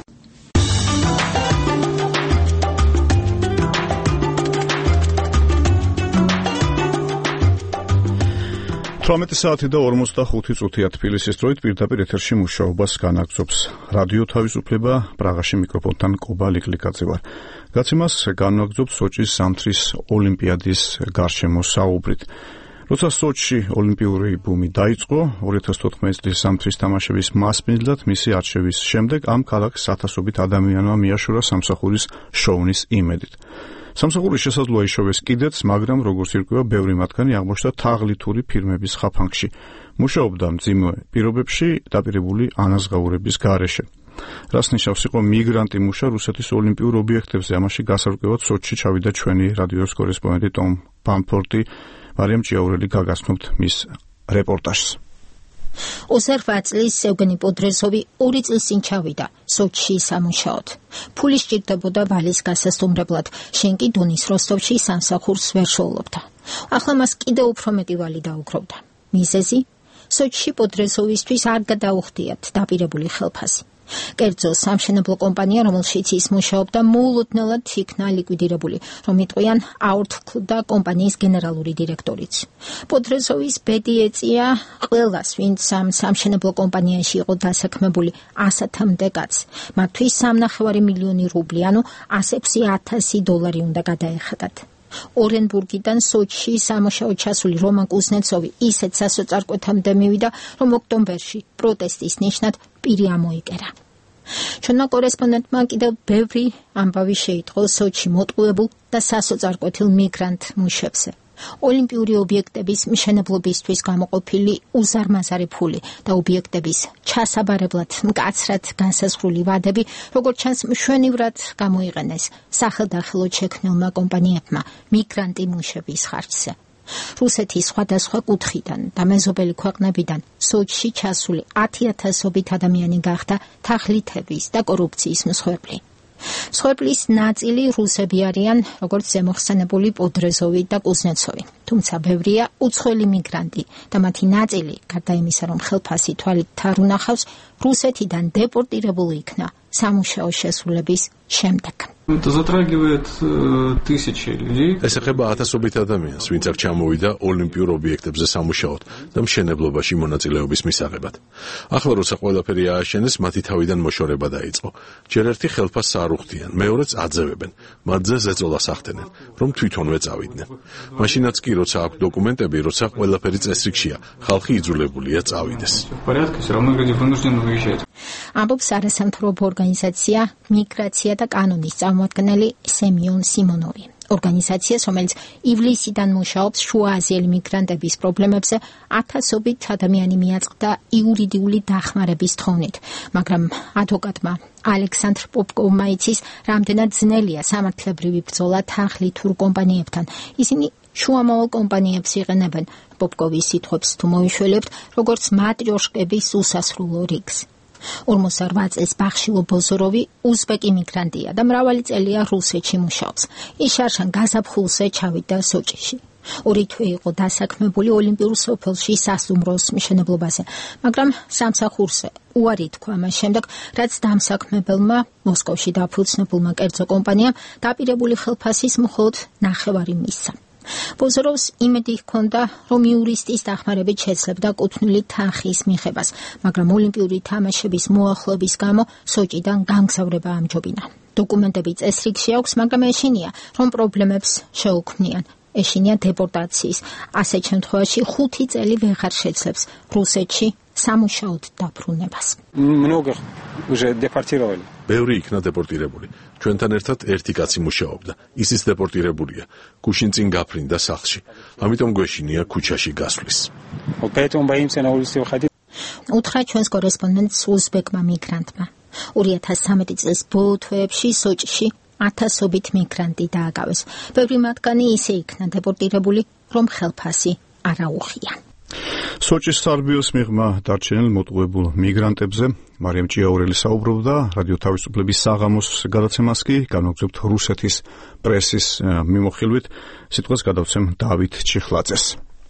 18 საათი და 45 წუთია თბილისის დროით პირდაპირ ეთერში მუშაობას განაგრძობს რადიო თავისუფლება. პრაღაში მიკროფონთან კობა ლიკლიკაძე ვარ. გაცემას განაგრძობს სოჭის ზამთრის ოლიმპიადის გარშემო საუბრით. როცა სოჭში ოლიმპიური ბუმი დაიწყო 2014 წლის ზამთრის თამაშების მასპინძლად მისი არჩევის შემდეგ ამ ქალაქს ათასობით ადამიანმა მიაშურა სამსახურის შოუნის იმედით. სამსახურის შესაძლოა იშოვეს კიდეც, მაგრამ როგორც ირკვევა, ბევრი მათგანი აღმოჩნდა თაღლითური ფირმების ხაფანგში. მუშაობდა მძიმე პირობებში დაპირებული ანაზღაურების გარეშე. რას ნიშნავს იყო მიგრანტი მუშა რუსეთის ოლიმპიურ ობიექტებზე? ამაში გასარკვევად სოჭში ჩავიდა ჩვენი რადიოს კორესპონდენტი ტომ პამფორტი. მარიამ ჭიაურელი გაგაცნობთ მის რეპორტაჟს. 28 წლის ევგენი პოდრესოვი 2 წლის წინ ჩავიდა სოჭში სამუშაოდ. ფული სჭირდებოდა ბალის გასასტუმრებლად. შენ კი დონის როსტოვში სამსახურს ვერ შოულობდა. ახლა მას კიდევ უფრო მეტი ვალი დაუგროვდა. მიზეზი? სოჭში პოდრესოვისთვის არ გადაუხდიათ დაპირებული ხელფასი. კერძო სამშენებლო კომპანია, რომელშიც ის მუშაობდა, მოულოდნელად იქნა ლიკვიდირებული, რომ იტყვიან აორთქლდა კომპანიის გენერალური დირექტორიც. პოდრესოვის ბედი ეწია ყველას, ვინც ამ სამშენებლო კომპანიაში იყო დასაქმებული 100-მდე კაცს. მათთვის 3,5 მილიონი რუბლი, ანუ $106,000 უნდა გადაეხადათ. ორენბურგიდან სოჭში სამუშაოდ ჩასული რომან კუზნეცოვი ისეთ სასოწარკვეთამდე მივიდა, რომ ოქტომბერში პროტესტის ნიშნად პირი ამოიკერა. ჩვენმა კორესპონდენტმა კიდევ ბევრი ამბავი შეიტყო სოჭში მოტყუებულ და სასოწარკვეთილ მიგრანტ მუშებზე. ოლიმპიური ობიექტების მშენებლობისთვის გამოყოფილი უზარმაზარი ფული და ობიექტების ჩასაბარებლად მკაცრად განსაზღვრული ვადები, როგორც ჩანს, მშვენივრად გამოიყენეს სახელდახელოდ შექმნილმა კომპანიებმა მიგრანტი მუშების ხარჯზე. რუსეთის სხვადასხვა კუთხიდან და მეზობელი ქვეყნებიდან სოჭში ჩასული 10,000-ობით ადამიანი გახდა თაღლითების და კორუფციის მსხვერპლი. მსხვერპლის ნაწილი რუსები არიან, როგორც ზემოხსენებული პოდრესოვი და კუზნეცოვი. თუმცა ბევრია უცხოელი მიგრანტი და მათი ნაწილი, გარდა იმისა, რომ ხელფასი თვალით არ უნახავს, რუსეთიდან დეპორტირებული იქნა სამუშაო შესრულების შემდეგ. Это затрагивает тысячи людей. ეს ეხება ათასობით ადამიანს, ვინც აქ ჩამოვიდა ოლიმპიურ ობიექტებზე სამუშაოდ და მშენებლობაში მონაწილეობის მისაღებად. ახლა როცა ყველაფერი ააშენეს, მათი თავიდან მოშორება დაიწყო. ჯერ ერთი ხელფასს არ უხდიან, მეორეც აძევებენ, მათზე ზეწოლას ახდენენ, რომ თვითონვე წავიდნენ. მაშინაც კი როცა აქვს დოკუმენტები, როცა ყველაფერი წესრიგშია, ხალხი იძულებულია წავიდეს. ამბობს არასამთავრობო ორგანიზაცია მიგრაცია და კანონის წარმომადგენელი სემიონ სიმონოვი. ორგანიზაციას, რომელიც ივლისიდან მუშაობს შუააზიელი მიგრანტების პრობლემებზე, 1000-ობით ადამიანი მიაწყდა იურიდიული დახმარების თხოვნით, მაგრამ ადვოკატმა ალექსანდრ პოპკოვმა იცის, რამდენად ძნელია სამართლებრივი ბრძოლა თაღლითურ კომპანიებთან. ისინი შუამავალ კომპანიებს იყენებენ. პოპკოვის სიტყვებს თუ მოიშველებთ, როგორც მატრიოშკების უსასრულო რიგს. 48 წელს ბახშილო ბოზოროვი უზბეკი მიგრანტია და მრავალი წელია რუსეთში მუშაობს. ის შარშან გაზაფხულზე ჩავიდა სოჭში. ორი თვე იყო დასაქმებული ოლიმპიურ სოფელში სასტუმროს მშენებლობაზე, მაგრამ სამსახურზე უარი თქვა მას შემდეგ, რაც დამსაქმებელმა მოსკოვში დაფუძნებულმა კერძო კომპანიამ დაპირებული ხელფასის მხოლოდ ნახევარი მისცა. ბოზოროვს იმედი ჰქონდა, რომ იურისტის დახმარებით შეძლებდა კუთვნილი თანხის მიღებას, მაგრამ ოლიმპიური თამაშების მოახლოების გამო სოჭიდან გამგზავრება ამჯობინა. დოკუმენტები წესრიგში აქვს, მაგრამ ეშინია, რომ პრობლემებს შეუქმნიან. ეშინია დეპორტაციის. ასეთ შემთხვევაში 5 წელი ვეღარ შეძლებს რუსეთში სამუშაოდ დაბრუნებას. Много уже депортировали. ბევრი იქნა დეპორტირებული. ჩვენთან ერთად ერთი კაცი მუშაობდა. ისიც დეპორტირებულია. გუშინ წინ გაფრინდა სახლში. ამიტომ გვეშინია ქუჩაში გასვლის. Поэтому боимся на улице выходить. უთხრა ჩვენს კორესპონდენტს უზბეკმა მიგრანტმა. 2013 წლის ბოლო თვეებში სოჭში 1000-ობით მიგრანტი დააგავეს. ბევრი მათგანი ისე იქნა დეპორტირებული, რომ ხელფასი არ აუღია. სოჭის სარბიოს მიღმა დარჩენილ მოტყუებულ მიგრანტებზე მარიამ ჭიაურელი საუბრობდა რადიო თავისუფლების საღამოს გადაცემას კი განვაგრძობთ რუსეთის პრესის მიმოხილვით. სიტყვას გადავცემ დავით ჩიხლაძეს.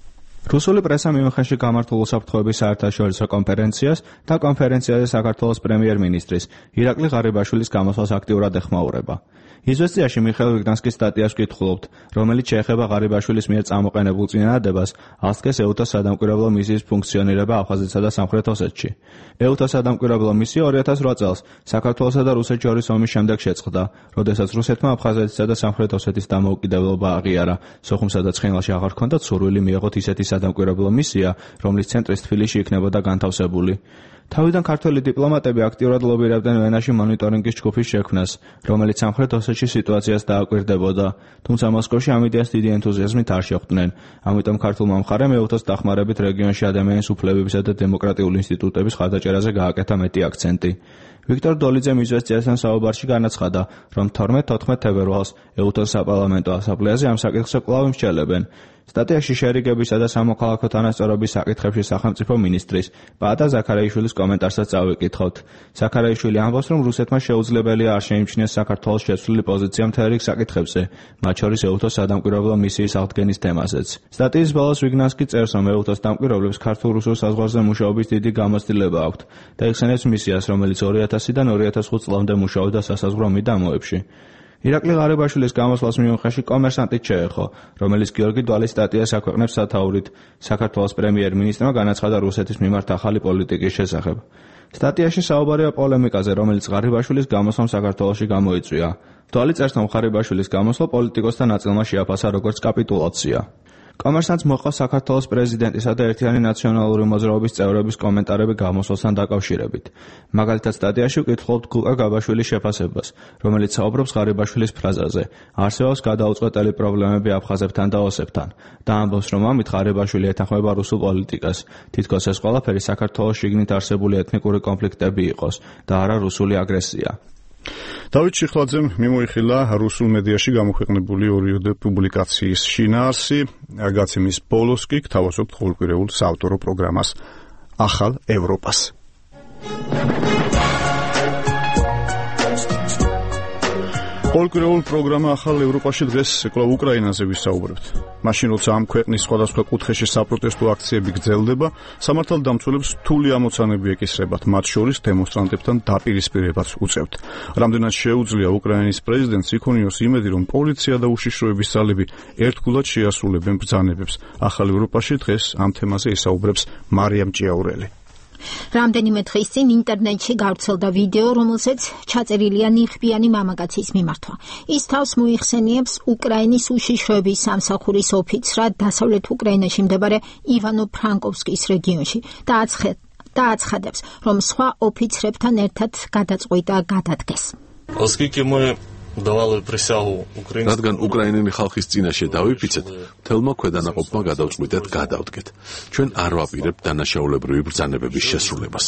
რუსული პრესა მიუნხენში გამართულ უსაფრთხოების საერთაშორისო კონფერენციას და კონფერენციაზე საქართველოს პრემიერ-მინისტრის ირაკლი ღარიბაშვილის გამოსვლას აქტიურად ეხმაურება. იზვესტიაში მიხეილ ვიგნანსკის სტატიას ვკითხულობთ, რომელიც შეეხება ღარიბაშვილის მიერ წამოყენებულ წინადადებას, ასკეს ეუთოს სადამკვირვებლო მისიის ფუნქციონირება აფხაზეთსა და სამხრეთ ოსეთში. ეუთოს სადამკვირვებლო მისია 2008 წელს საქართველოსა და რუსეთს შორის ომის შემდეგ შეწყდა, როდესაც რუსეთმა აფხაზეთსა და სამხრეთ osეთის დამოუკიდებლობა აღიარა. სოხუმსა და ცხინვალში აღარ ჰქონდათ სურვილი მიეღოთ ისეთი სადამკვირვებლო მისია, რომლის ცენტრის თბილისში იქნებოდა განთავსებული. თავიდან ქართველი დიპლომატები აქტიურად ლობირებდნენ ვენაში მონიტორინგის ჯგუფის შექმნას, რომელიც სამხრეთ ოსეთში სიტუაციას დააკვირდებოდა, თუმცა მოსკოვში ამ იდეას დიდი ენთუზიაზმით არ შეხვდნენ. ამიტომ ქართულმა მხარემ ეუთოს დახმარებით რეგიონში ადამიანის უფლებებისა და დემოკრატიული ინსტიტუტების ხარდაჭერაზე გააკეთა მეტი აქცენტი. ვიქტორ დოლიძემ იზვესტიასთან საუბარში განაცხადა, რომ 12-14 თებერვალს ეუთოს საპარლამენტო ასამბლეაზე ამ საკითხზე კვლავ იმსჯელებენ. სტატიაში შერიგებისა და სამოქალაქო თანასწორობის საკითხებში სახელმწიფო მინისტრის პაატა ზაქარაიშვილის კომენტარსაც წავიკითხავთ. ზაქარაიშვილი ამბობს, რომ რუსეთმა შეუძლებელია არ შეიმჩნიეს საქართველოს შეცვლილი პოზიცია მთელ რიგ საკითხებზე, მათ შორის ეუთოს სადამკვირვებლო მისიის აღდგენის თემაზეც. სტატიის ბოლოს ვიგნანსკი წერს, რომ ეუთოს დამკვირვებლებს ქართულ-რუსულ საზღვარზე მუშაობის დიდი გამოცდილება აქვთ და იხსენებს მისიას, რომელიც 2000-დან 2005 წლამდე მუშაობდა სასაზღვრო მიდამოებში. ირაკლი ღარიბაშვილის გამოსვლას მიუნხენში კომერსანტით შეეხო, რომელიც გიორგი დვალის სტატიას აქვეყნებს სათაურით. საქართველოს პრემიერ-მინისტრმა განაცხადა რუსეთის მიმართ ახალი პოლიტიკის შესახებ. სტატიაში საუბარია პოლემიკაზე, რომელიც ღარიბაშვილის გამოსვლამ საქართველოში გამოიწვია. დვალი წერს, რომ ღარიბაშვილის გამოსვლა პოლიტიკოსთა ნაწილმა შეაფასა როგორც კაპიტულაცია. კომერსანტს მოყვა საქართველოს პრეზიდენტისა და ერთიანი ნაციონალური მოძრაობის წევრების კომენტარები გამოსვლასთან დაკავშირებით. მაგალითად, სტატიაში ვკითხულობთ გულკა გაბაშვილის შეფასებას, რომელიც საუბრობს ღარიბაშვილის ფრაზაზე: არსებობს გადაუწყვეტელი პრობლემები აფხაზებთან და ოსებთან და ამბობს, რომ ამით ღარიბაშვილი ეთანხმება რუსულ პოლიტიკას. თითქოს ეს ყველაფერი საქართველოს შიგნით არსებული ეთნიკური კონფლიქტები იყოს და არა რუსული აგრესია. დავით ჩიხლაძემ მიმოიხილა რუსულ მედიაში გამოქვეყნებული ორი პუბლიკაციის შინაარსი. გაცემის ბოლოს კი გთავაზობთ ყოველკვირეულ საავტორო პროგრამას ახალ ევროპას. ყოველკვირეულ პროგრამა ახალ ევროპაში დღეს კვლავ უკრაინაზე ვისაუბრებთ. მაშინ როცა ამ ქვეყნის სხვადასხვა კუთხეში საპროტესტო აქციები გრძელდება, სამართალდამცველებს რთული ამოცანები ეკისრებათ, მათ შორის დემონსტრანტებთან დაპირისპირებაც უწევთ. რამდენად შეუძლია უკრაინის პრეზიდენტს იქონიოს იმედი, რომ პოლიცია და უშიშროების ძალები ერთგულად შეასრულებენ ბრძანებებს. ახალ ევროპაში დღეს ამ თემაზე ისაუბრებს მარიამ ჭიაურელი. რამდენიმე დღის წინ ინტერნეტში გავრცელდა ვიდეო, რომელზეც ჩაწერილია ნიღბიანი მამაკაცის მიმართვა. ის თავს მოიხსენიებს უკრაინის უშიშროების სამსახურის ოფიცრად დასავლეთ უკრაინაში მდებარე ივანო-ფრანკოვსკის რეგიონში და აცხადებს, რომ სხვა ოფიცრებთან ერთად გადაწყვიტა გადადგეს. რადგან უკრაინელი ხალხის წინაშე დავიფიცეთ, მთელმა ქვედანაყოფმა გადავწყვიტეთ გადავდგეთ. ჩვენ არ ვაპირებთ დანაშაულებრივი ბრძანებების შესრულებას.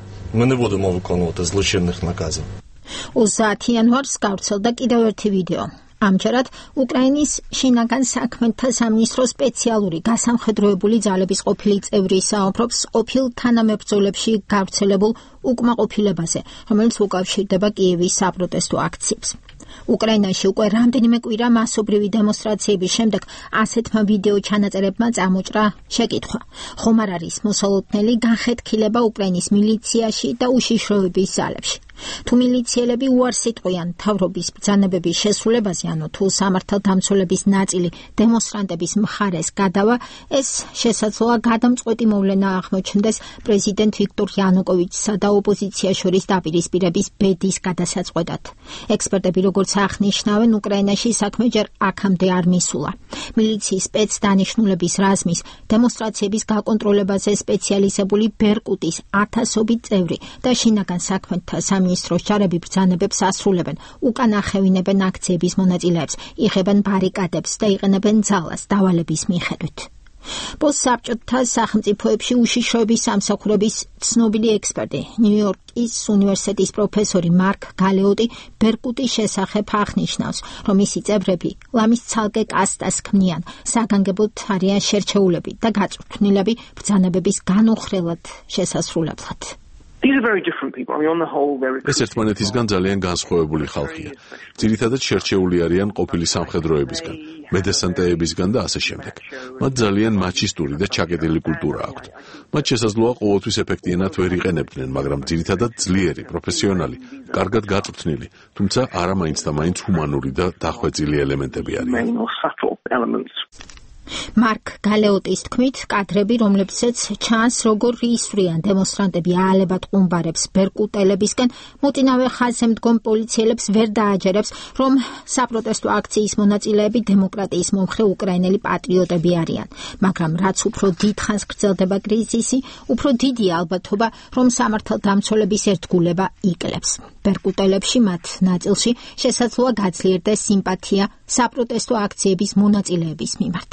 30 იანვარს გავრცელდა კიდევ ერთი ვიდეო. ამჯერად უკრაინის შინაგან საქმეთა სამინისტროს სპეციალური გასამხედროებული ძალების ყოფილი წევრი საუბრობს ყოფილ თანამებრძოლებში გავრცელებულ უკმაყოფილებაზე, რომელიც უკავშირდება კიევის საპროტესტო აქციებს. უკრაინაში უკვე რამდენიმე კვირა მასობრივი დემონსტრაციების შემდეგ ასეთმა ვიდეო ჩანაწერებმა წამოჭრა შეკითხვა. ხომ არ არის მოსალოდნელი განხეთქილება უკრაინის მილიციაში და უშიშროების ზალებში? თუ მილიციელები უარს იტყვიან მთავრობის ბრძანებების შესრულებაზე, ანუ თუ სამართალდამცველების ნაწილი დემონსტრანტების მხარეს გადავა, ეს შესაძლოა გადამწყვეტი მოვლენა აღმოჩნდეს პრეზიდენტ ვიქტორ იანუკოვიჩსა და ოპოზიციას შორის დაპირისპირების ბედის გადასაწყვეტად. ექსპერტები როგორც აღნიშნავენ, უკრაინაში საქმე ჯერ აქამდე არ მისულა. მილიციის სპეცდანიშნულების რაზმის დემონსტრაციების გაკონტროლებაზე სპეციალიზებული ბერკუტის 1000-ობით წევრი და შინაგან საქმეთა სამინისტროს ჯარები ბრძანებებს ასრულებენ, უკან ახევინებენ აქციების მონაწილეებს, იღებენ ბარიკადებს და იყენებენ ძალას დავალების მიხედვით. პოსტსაბჭოთა სახელმწიფოებში უშიშროების სამსახურების ცნობილი ექსპერტი, ნიუ-იორკის უნივერსიტეტის პროფესორი მარკ გალეოტი ბერკუტის შესახებ აღნიშნავს, რომ მისი წევრები ლამის ცალკე კასტას ქმნიან, საგანგებოდ არიან შერჩეულები და გაწვრთნილები ბრძანებების განუხრელად შესასრულებლად. ეს ერთმანეთისგან ძალიან განსხვავებული ხალხია. ძირითადად შერჩეული არიან ყოფილი სამხედროებისგან, მედესანტეებისგან და ასე შემდეგ. მათ ძალიან მაჩისტური და ჩაკეტილი კულტურა აქვთ. მათ შესაძლოა ყოველთვის ეფექტიანად ვერ იყენებდნენ, მაგრამ ძირითადად ძლიერი, პროფესიონალი, კარგად გაწვრთნილი, თუმცა არა მაინც და მაინც ჰუმანური და დახვეწილი ელემენტები არიან. მარკ გალეოტის თქმით, კადრები, რომლებსაც ჩანს, როგორ ისვრიან დემონსტრანტები აალებად ყუმბარებს ბერკუტელებისგან, მოწინავე ხაზზე მდგომ პოლიციელებს ვერ დააჯერებს, რომ საპროტესტო აქციის მონაწილეები დემოკრატიის მომხრე უკრაინელი პატრიოტები არიან. მაგრამ რაც უფრო დიდხანს გრძელდება კრიზისი, უფრო დიდია ალბათობა, რომ სამართალდამცველების ერთგულება იკლებს. ბერკუტელებში მათ ნაწილში შესაძლოა გაძლიერდეს სიმპათია საპროტესტო აქციების მონაწილეების მიმართ.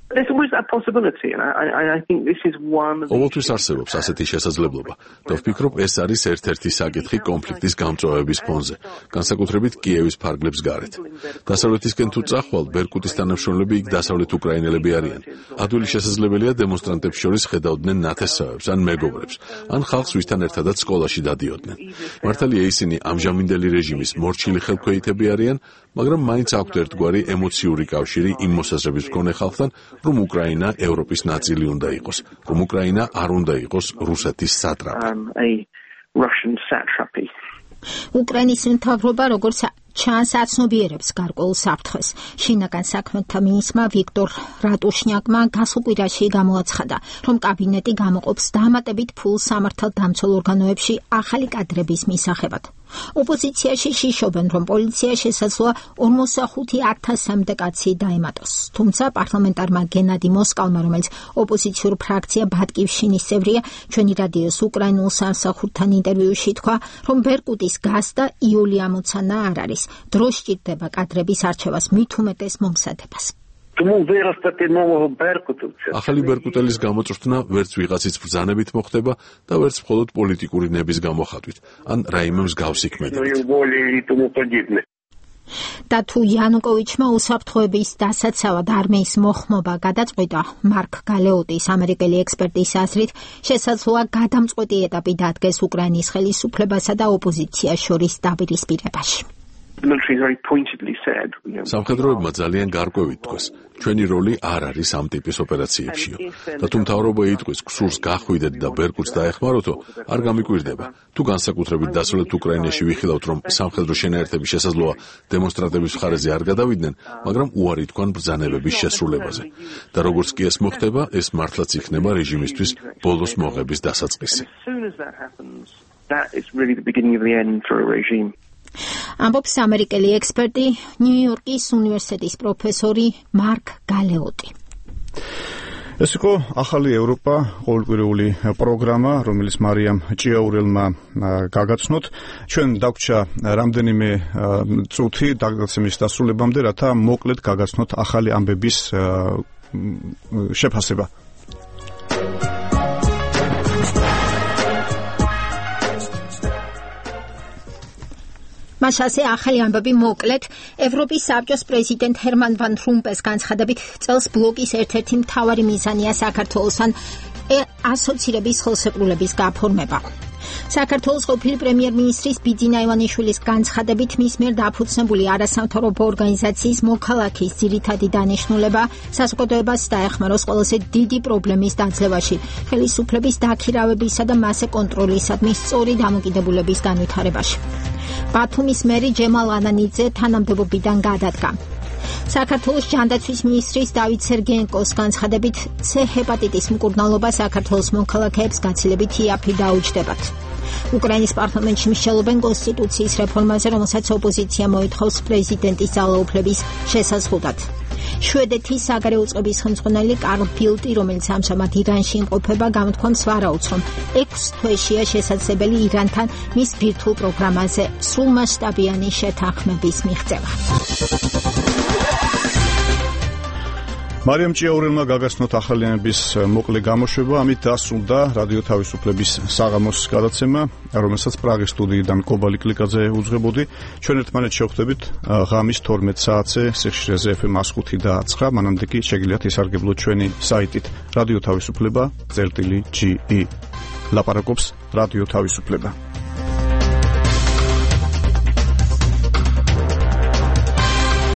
ყოველთვის არსებობს ასეთი შესაძლებლობა და ვფიქრობ, ეს არის ერთ-ერთი საკითხი კონფლიქტის გამწვავების ფონზე, განსაკუთრებით კიევის ფარგლებს გარეთ. დასავლეთისკენ თუ წახვალ, ბერკუტის თანამშრომლები იქ დასავლეთ უკრაინელები არიან. ადვილი შესაძლებელია დემონსტრანტებს შორის ხედავდნენ ნათესავებს ან მეგობრებს, ან ხალხს, ვისთან ერთადაც სკოლაში დადიოდნენ. მართალია ისინი ამჟამინდელი რეჟიმის მორჩილი ხელქვეითები არიან, მაგრამ მაინც აქვთ ერთგვარი ემოციური კავშირი იმ მოსაზრების მქონე ხალხთან, რომ უკრაინა ევროპის ნაწილი უნდა იყოს, რომ უკრაინა არ უნდა იყოს რუსეთის სატრაპი. უკრაინის მთავრობა, როგორც ჩანს, აცნობიერებს გარკვეულ საფრთხეს. შინაგან საქმეთა მინისტრმა ვიქტორ რატუშნიაკმა გასულ კვირაში გამოაცხადა, რომ კაბინეტი გამოყოფს დამატებით ფულს სამართალდამცველ ორგანოებში ახალი კადრების მისაღებად. ოპოზიციაში შიშობენ, რომ პოლიცია შესაძლოა 45,000-მდე კაცი დაემატოს. თუმცა პარლამენტარმა გენადი მოსკალმა, რომელიც ოპოზიციურ ფრაქცია ბატკივშინის წევრია, ჩვენი რადიოს უკრაინულ სამსახურთან ინტერვიუში თქვა, რომ ბერკუტის გასდა იული ამოცანა არ არის. დრო სჭირდება კადრების არჩევას, მით უმეტეს მომზადებას. ახალი ბერკუტელის გამოწვრთნა ვერც ვიღაცის ბრძანებით მოხდება და ვერც მხოლოდ პოლიტიკური ნების გამოხატვით, ან რაიმე მსგავსი ქმედებით. და თუ იანუკოვიჩმა უსაფრთხოების დასაცავად არმიის მოხმობა გადაწყვიტა, მარკ გალეოტის ამერიკელი ექსპერტის აზრით, შესაძლოა გადამწყვეტი ეტაპი დადგეს უკრაინის ხელისუფლებასა და ოპოზიციას შორის დაპირისპირებაში. სამხედროებმა ძალიან გარკვევით თქვეს, ჩვენი როლი არ არის ამ ტიპის ოპერაციებშიო. და თუ მთავრობა იტყვის, გსურს გახვიდეთ და ბერკუტს დაეხმაროთო, არ გამიკვირდება. თუ განსაკუთრებით დასავლეთ უკრაინაში ვიხილავთ, რომ სამხედრო შენაერთები შესაძლოა დემონსტრანტების მხარეზე არ გადავიდნენ, მაგრამ უარი თქვან ბრძანებების შესრულებაზე. და როგორც კი ეს მოხდება, ეს მართლაც იქნება რეჟიმისთვის ბოლოს მოღების დასაწყისი. ამბობს ამერიკელი ექსპერტი, ნიუ-იორკის უნივერსიტეტის პროფესორი მარკ გალეოტი. ეს იყო ახალი ევროპა, ყოველკვირეული პროგრამა, რომელიც მარიამ ჭიაურელმა გაგაცნოთ. ჩვენ დაგვრჩა რამდენიმე წუთი გადაცემის დასრულებამდე, რათა მოკლედ გაგაცნოთ ახალი ამბების შეფასება. მასაზე ახალი ამბები მოკლედ. ევროპის საბჭოს პრეზიდენტ ჰერმან ვან რომპეს განცხადებით, წელს ბლოკის ერთ-ერთი მთავარი მიზანია საქართველოსთან ასოცირების ხელშეკრულების გაფორმება. საქართველოს ყოფილი პრემიერ-მინისტრის ბიძინა ივანიშვილის განცხადებით მის მიერ დაფუძნებული არასამთავრობო ორგანიზაციის მოქალაქის ძირითადი დანიშნულება საზოგადოებას დაეხმაროს ყველაზე დიდი პრობლემის დაძლევაში, ხელისუფლების დაქირავებისა და მასზე კონტროლისადმი სწორი დამოკიდებულების განვითარებაში. ბათუმის მერი ჯემალ ანანიძე თანამდებობიდან გადადგა. საქართველოს ჯანდაცვის მინისტრის დავით სერგეენკოს განცხადებით C ჰეპატიტის მკურნალობა საქართველოს მოქალაქეებს გაცილებით იაფი დაუჯდებათ. უკრაინის პარლამენტში მსჯელობენ კონსტიტუციის რეფორმაზე, რომელსაც ოპოზიცია მოითხოვს პრეზიდენტის ძალაუფლების შესაზღუდად. შვედეთის საგარეო წყობის ხელმძღვანელი კარლ ბილტი, რომელიც ამჟამად ირანში იმყოფება, გამოთქვამს ვარაუდს, რომ 6 თვეშია შესაძლებელი ირანთან მის ბირთვულ პროგრამაზე სრულმასშტაბიანი შეთანხმების მიღწევა. მარიამ ჭიაურელმა გაგაცნოთ ახალიანების მოკლე გამოშვება, ამით დასრულდა რადიო თავისუფლების საღამოს გადაცემა, რომელსაც პრაღის სტუდიიდან კობალი კლიკაძე უძღვებოდი. ჩვენ ერთმანეთს შევხვდებით ღამის 12 საათზე სიხშირეზე FM 105 და 9. მანამდე კი შეგიძლიათ ისარგებლოთ ჩვენი საიტით რადიო თავისუფლება.ge. ლაპარაკობს რადიო თავისუფლება.